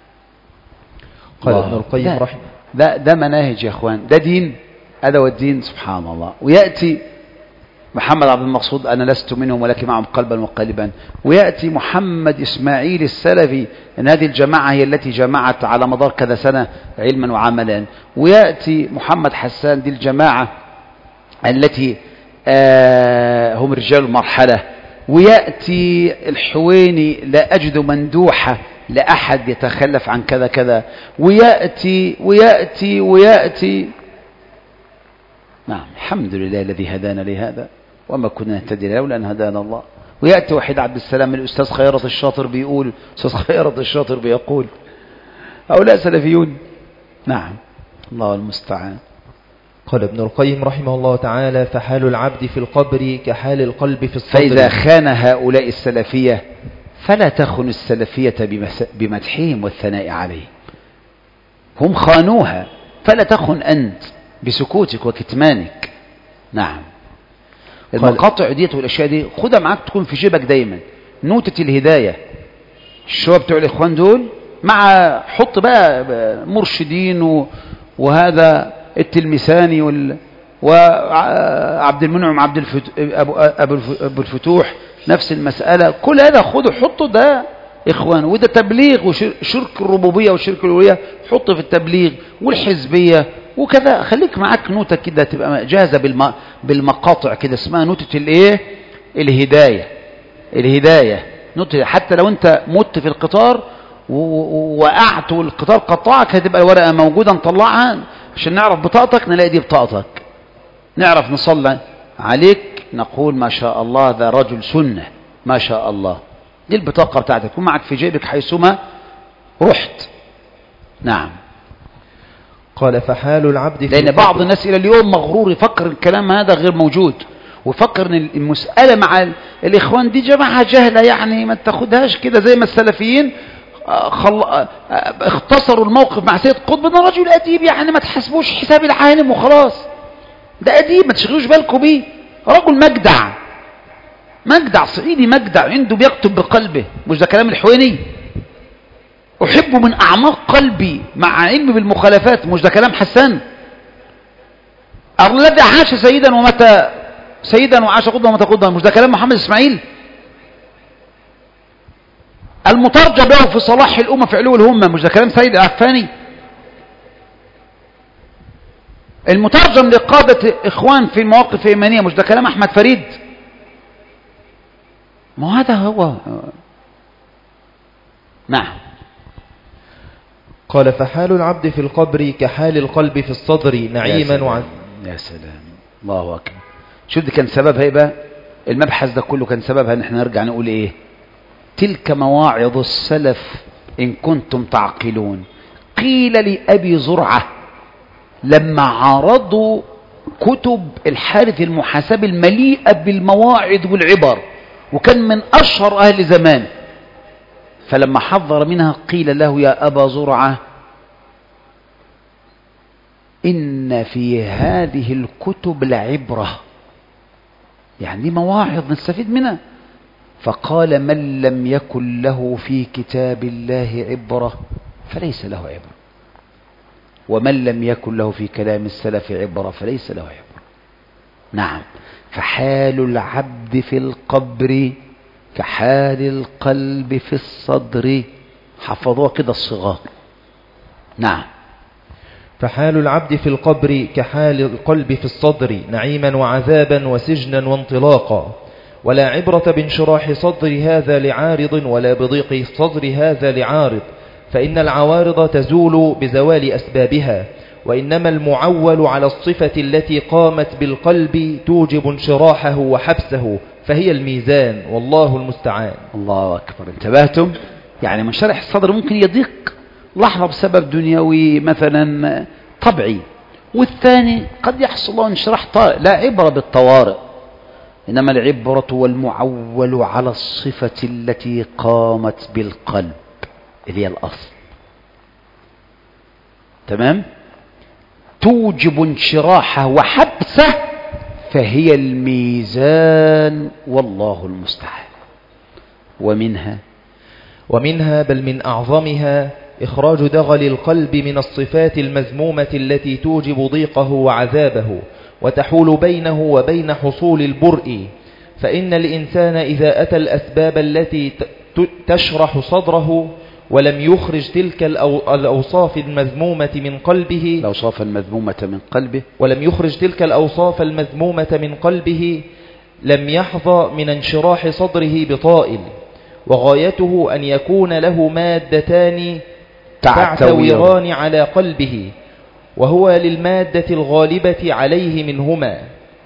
قال ابن القيم رحمه ده, ده مناهج يا اخوان، ده دين. هذا هو الدين سبحان الله. ويأتي محمد عبد المقصود أنا لست منهم ولكن معهم قلبا وقالبا، ويأتي محمد إسماعيل السلفي أن هذه الجماعة هي التي جمعت على مدار كذا سنة علما وعملا، ويأتي محمد حسان دي الجماعة التي آه هم رجال المرحلة، ويأتي الحويني لا أجد مندوحة لأحد يتخلف عن كذا كذا، ويأتي ويأتي ويأتي. نعم. الحمد لله الذي هدانا لهذا وما كنا نهتدي لولا أن هدانا الله. ويأتي وحيد عبد السلام الأستاذ خيرت الشاطر بيقول، أستاذ خيرت الشاطر بيقول هؤلاء سلفيون. نعم. الله المستعان. قال ابن القيم رحمه الله تعالى فحال العبد في القبر كحال القلب في الصدر. فإذا خان هؤلاء السلفية فلا تخن السلفية بمدحهم والثناء عليه. هم خانوها فلا تخن أنت بسكوتك وكتمانك. نعم. المقاطع ديت والأشياء دي خدها معاك تكون في جيبك دايما. نوتة الهداية الشباب بتوع الإخوان دول مع حط بقى مرشدين وهذا التلمساني وال وعبد المنعم عبد الفت... أبو... أبو الفتوح نفس المسألة. كل هذا خده حطه ده إخوان، وده تبليغ وشرك الربوبية وشرك الألوهية حطه في التبليغ والحزبية وكذا. خليك معاك نوتة كده تبقى جاهزة بالم... بالمقاطع كده اسمها نوتة الايه الهداية. الهداية نوتة حتى لو انت مت في القطار ووقعت والقطار قطعك هتبقى الورقة موجودة نطلعها عشان نعرف بطاقتك، نلاقي دي بطاقتك، نعرف نصلي عليك نقول ما شاء الله ذا رجل سنة ما شاء الله. دي البطاقة بتاعتك تكون معك في جيبك حيثما رحت. نعم. قال فحال العبد في لأن بعض الناس إلى اليوم مغرور يفكر الكلام هذا غير موجود، ويفكر أن المسألة مع الإخوان دي جماعة جهلة يعني ما تاخدهاش كده زي ما السلفيين خل... اختصروا الموقف مع سيد قطب. ده رجل أديب يعني ما تحسبوش حساب العالم وخلاص، ده أديب ما تشغلوش بالكم بيه، رجل مجدع مجدع صعيدي مجدع عنده بيكتب بقلبه. مش ده كلام الحويني؟ أحبه من أعماق قلبي مع علمي بالمخالفات. مش ده كلام حسان؟ الذي عاش سيدا ومتى سيدا وعاش قدوة ومتى قدوة، مش ده كلام محمد إسماعيل؟ المترجم له في صلاح الأمة في علو الهمة، مش ده كلام سيد العفاني؟ المترجم لقادة إخوان في المواقف الإيمانية، مش ده كلام أحمد فريد؟ ما هذا هو. نعم. قال فحال العبد في القبر كحال القلب في الصدر نعيما وعن يا سلام، الله أكبر. شوف دي كان سببها ايه بقى؟ المبحث ده كله كان سببها ان احنا نرجع نقول ايه؟ تلك مواعظ السلف ان كنتم تعقلون. قيل لأبي زرعة لما عرضوا كتب الحارث المحاسب المليئة بالمواعظ والعبر، وكان من أشهر أهل زمان، فلما حضر منها قيل له يا أبا زرعة إن في هذه الكتب لعبرة، يعني دي مواعظ نستفيد منها. فقال من لم يكن له في كتاب الله عبرة فليس له عبرة، ومن لم يكن له في كلام السلف عبرة فليس له عبرة. نعم. فحال العبد في القبر كحال القلب في الصدر. حفظوها كده الصغار. نعم. فحال العبد في القبر كحال القلب في الصدر نعيما وعذابا وسجنا وانطلاقا، ولا عبرة بانشراح صدر هذا لعارض ولا بضيق صدر هذا لعارض، فإن العوارض تزول بزوال أسبابها، وإنما المعول على الصفة التي قامت بالقلب توجب انشراحه وحبسه، فهي الميزان، والله المستعان. الله أكبر. انتبهتم؟ يعني منشرح الصدر ممكن يضيق لحظة بسبب دنيوي مثلا طبيعي، والثاني قد يحصل له انشراح طارئ. لا عبرة بالطوارئ، إنما العبرة والمعول على الصفة التي قامت بالقلب اللي هي الأصل. تمام؟ توجب انشراحه وحبسه، فهي الميزان، والله المستعان. ومنها ومنها بل من أعظمها إخراج دغل القلب من الصفات المذمومة التي توجب ضيقه وعذابه وتحول بينه وبين حصول البرء. فإن الإنسان إذا أتى الأسباب التي تشرح صدره ولم يخرج تلك الأوصاف المذمومة من قلبه الأوصاف المذمومة من قلبه ولم يخرج تلك الأوصاف المذمومة من قلبه لم يحظى من انشراح صدره بطائل، وغايته أن يكون له مادتان تعتويران على قلبه، وهو للمادة الغالبة عليه منهما.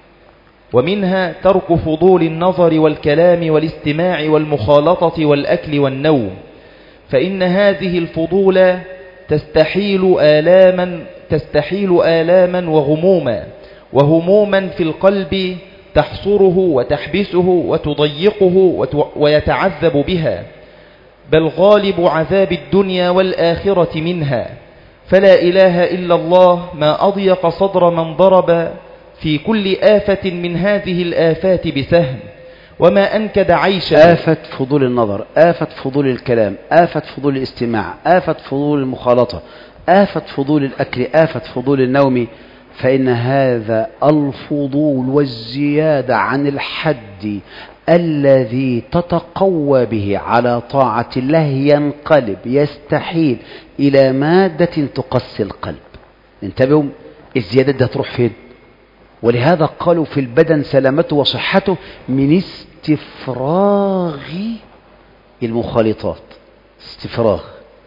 ومنها ترك فضول النظر والكلام والاستماع والمخالطة والأكل والنوم، فإن هذه الفضول تستحيل آلاما تستحيل آلاما وغموما وهموما في القلب تحصره وتحبسه وتضيقه ويتعذب بها، بل غالب عذاب الدنيا والآخرة منها. فلا إله إلا الله ما أضيق صدر من ضرب في كل آفة من هذه الآفات بسهم، وما أنكد عيشه. آفة فضول النظر، آفة فضول الكلام، آفة فضول الاستماع، آفة فضول المخالطة، آفة فضول الأكل، آفة فضول النوم. فإن هذا الفضول والزيادة عن الحد الذي تتقوى به على طاعة الله ينقلب يستحيل إلى مادة تقسي القلب. انتبهوا، الزيادة دي هتروح فين؟ ولهذا قالوا في البدن سلامته وصحته من استفراغ المخالطات. استفراغ،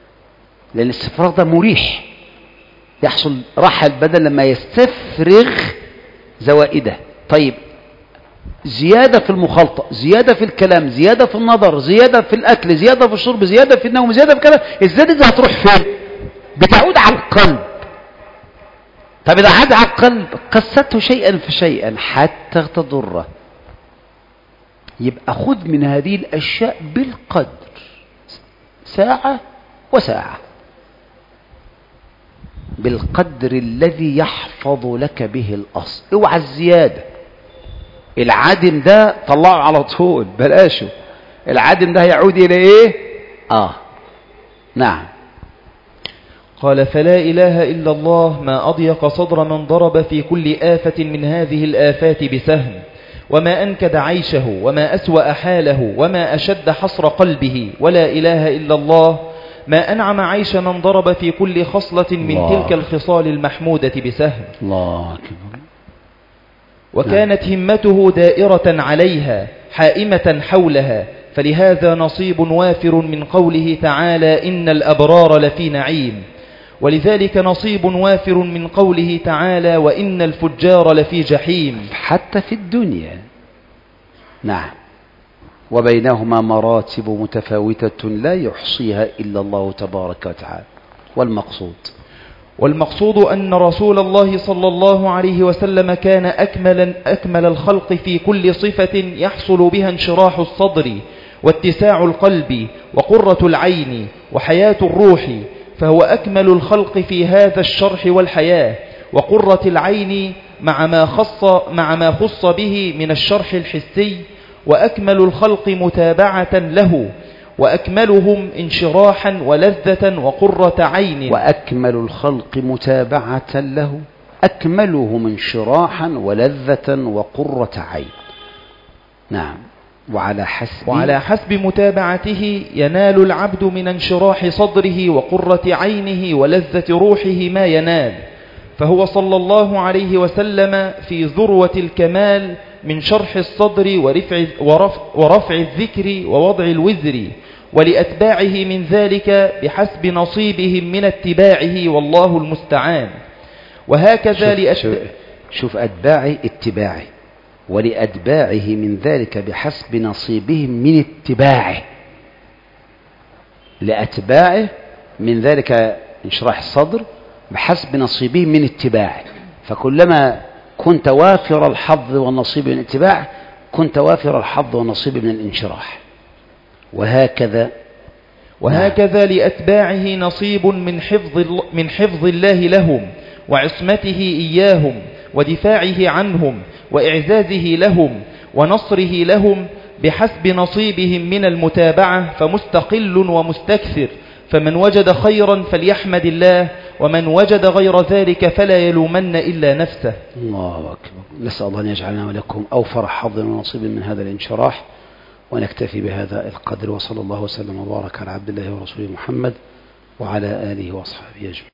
لأن الاستفراغ ده مريح، يحصل راحة البدن لما يستفرغ زوائده. طيب زيادة في المخالطة، زيادة في الكلام، زيادة في النظر، زيادة في الأكل، زيادة في الشرب، زيادة في النوم، زيادة في كذا، الزيادة دي هتروح فين؟ بتعود على القلب. طب إذا عاد على القلب قسته شيئا فشيئا حتى تضره. يبقى خذ من هذه الأشياء بالقدر، ساعة وساعة، بالقدر الذي يحفظ لك به الأصل. اوعى الزيادة. العدم ده طلعه على طول، بلاشه. العدم ده يعود إلى إيه؟ آه نعم. قال فلا إله إلا الله ما أضيق صدر من ضرب في كل آفة من هذه الآفات بسهم، وما أنكد عيشه، وما أسوأ حاله، وما أشد حصر قلبه. ولا إله إلا الله ما أنعم عيش من ضرب في كل خصلة من الله. تلك الخصال المحمودة بسهم. الله أكبر. وكانت همته دائرة عليها حائمة حولها، فلهذا نصيب وافر من قوله تعالى إن الأبرار لفي نعيم، ولذلك نصيب وافر من قوله تعالى وإن الفجار لفي جحيم. حتى في الدنيا. نعم. وبينهما مراتب متفاوتة لا يحصيها إلا الله تبارك وتعالى. والمقصود والمقصود أن رسول الله صلى الله عليه وسلم كان أكمل, أكمل الخلق في كل صفة يحصل بها انشراح الصدر واتساع القلب وقرة العين وحياة الروح، فهو أكمل الخلق في هذا الشرح والحياة وقرة العين مع ما خص, مع ما خص به من الشرح الحسي، وأكمل الخلق متابعة له، وأكملهم انشراحا ولذة وقرة عين. وأكمل الخلق متابعة له، أكملهم انشراحا ولذة وقرة عين. نعم. وعلى حسب وعلى حسب متابعته ينال العبد من انشراح صدره وقرة عينه ولذة روحه ما ينال، فهو صلى الله عليه وسلم في ذروة الكمال من شرح الصدر ورفع, ورفع, ورفع الذكر ووضع الوزر، ولأتباعه من ذلك بحسب نصيبهم من اتباعه، والله المستعان. وهكذا شوف, لأتباع شوف, شوف أتباعي اتباعي، ولأتباعه من ذلك بحسب نصيبهم من اتباعه. لأتباعه من ذلك انشراح الصدر بحسب نصيبهم من اتباعه، فكلما كنت وافر الحظ والنصيب من الاتباع كنت وافر الحظ والنصيب من الانشراح. وهكذا وهكذا لأتباعه نصيب من حفظ من حفظ الله لهم وعصمته إياهم ودفاعه عنهم وإعزازه لهم ونصره لهم بحسب نصيبهم من المتابعة، فمستقل ومستكثر، فمن وجد خيرا فليحمد الله، ومن وجد غير ذلك فلا يلومن إلا نفسه. الله أكبر. نسأل الله أن يجعلنا ولكم أوفر حظ ونصيب من هذا الانشراح، ونكتفي بهذا القدر، وصلى الله وسلم وبارك على عبد الله ورسوله محمد وعلى آله وأصحابه أجمعين.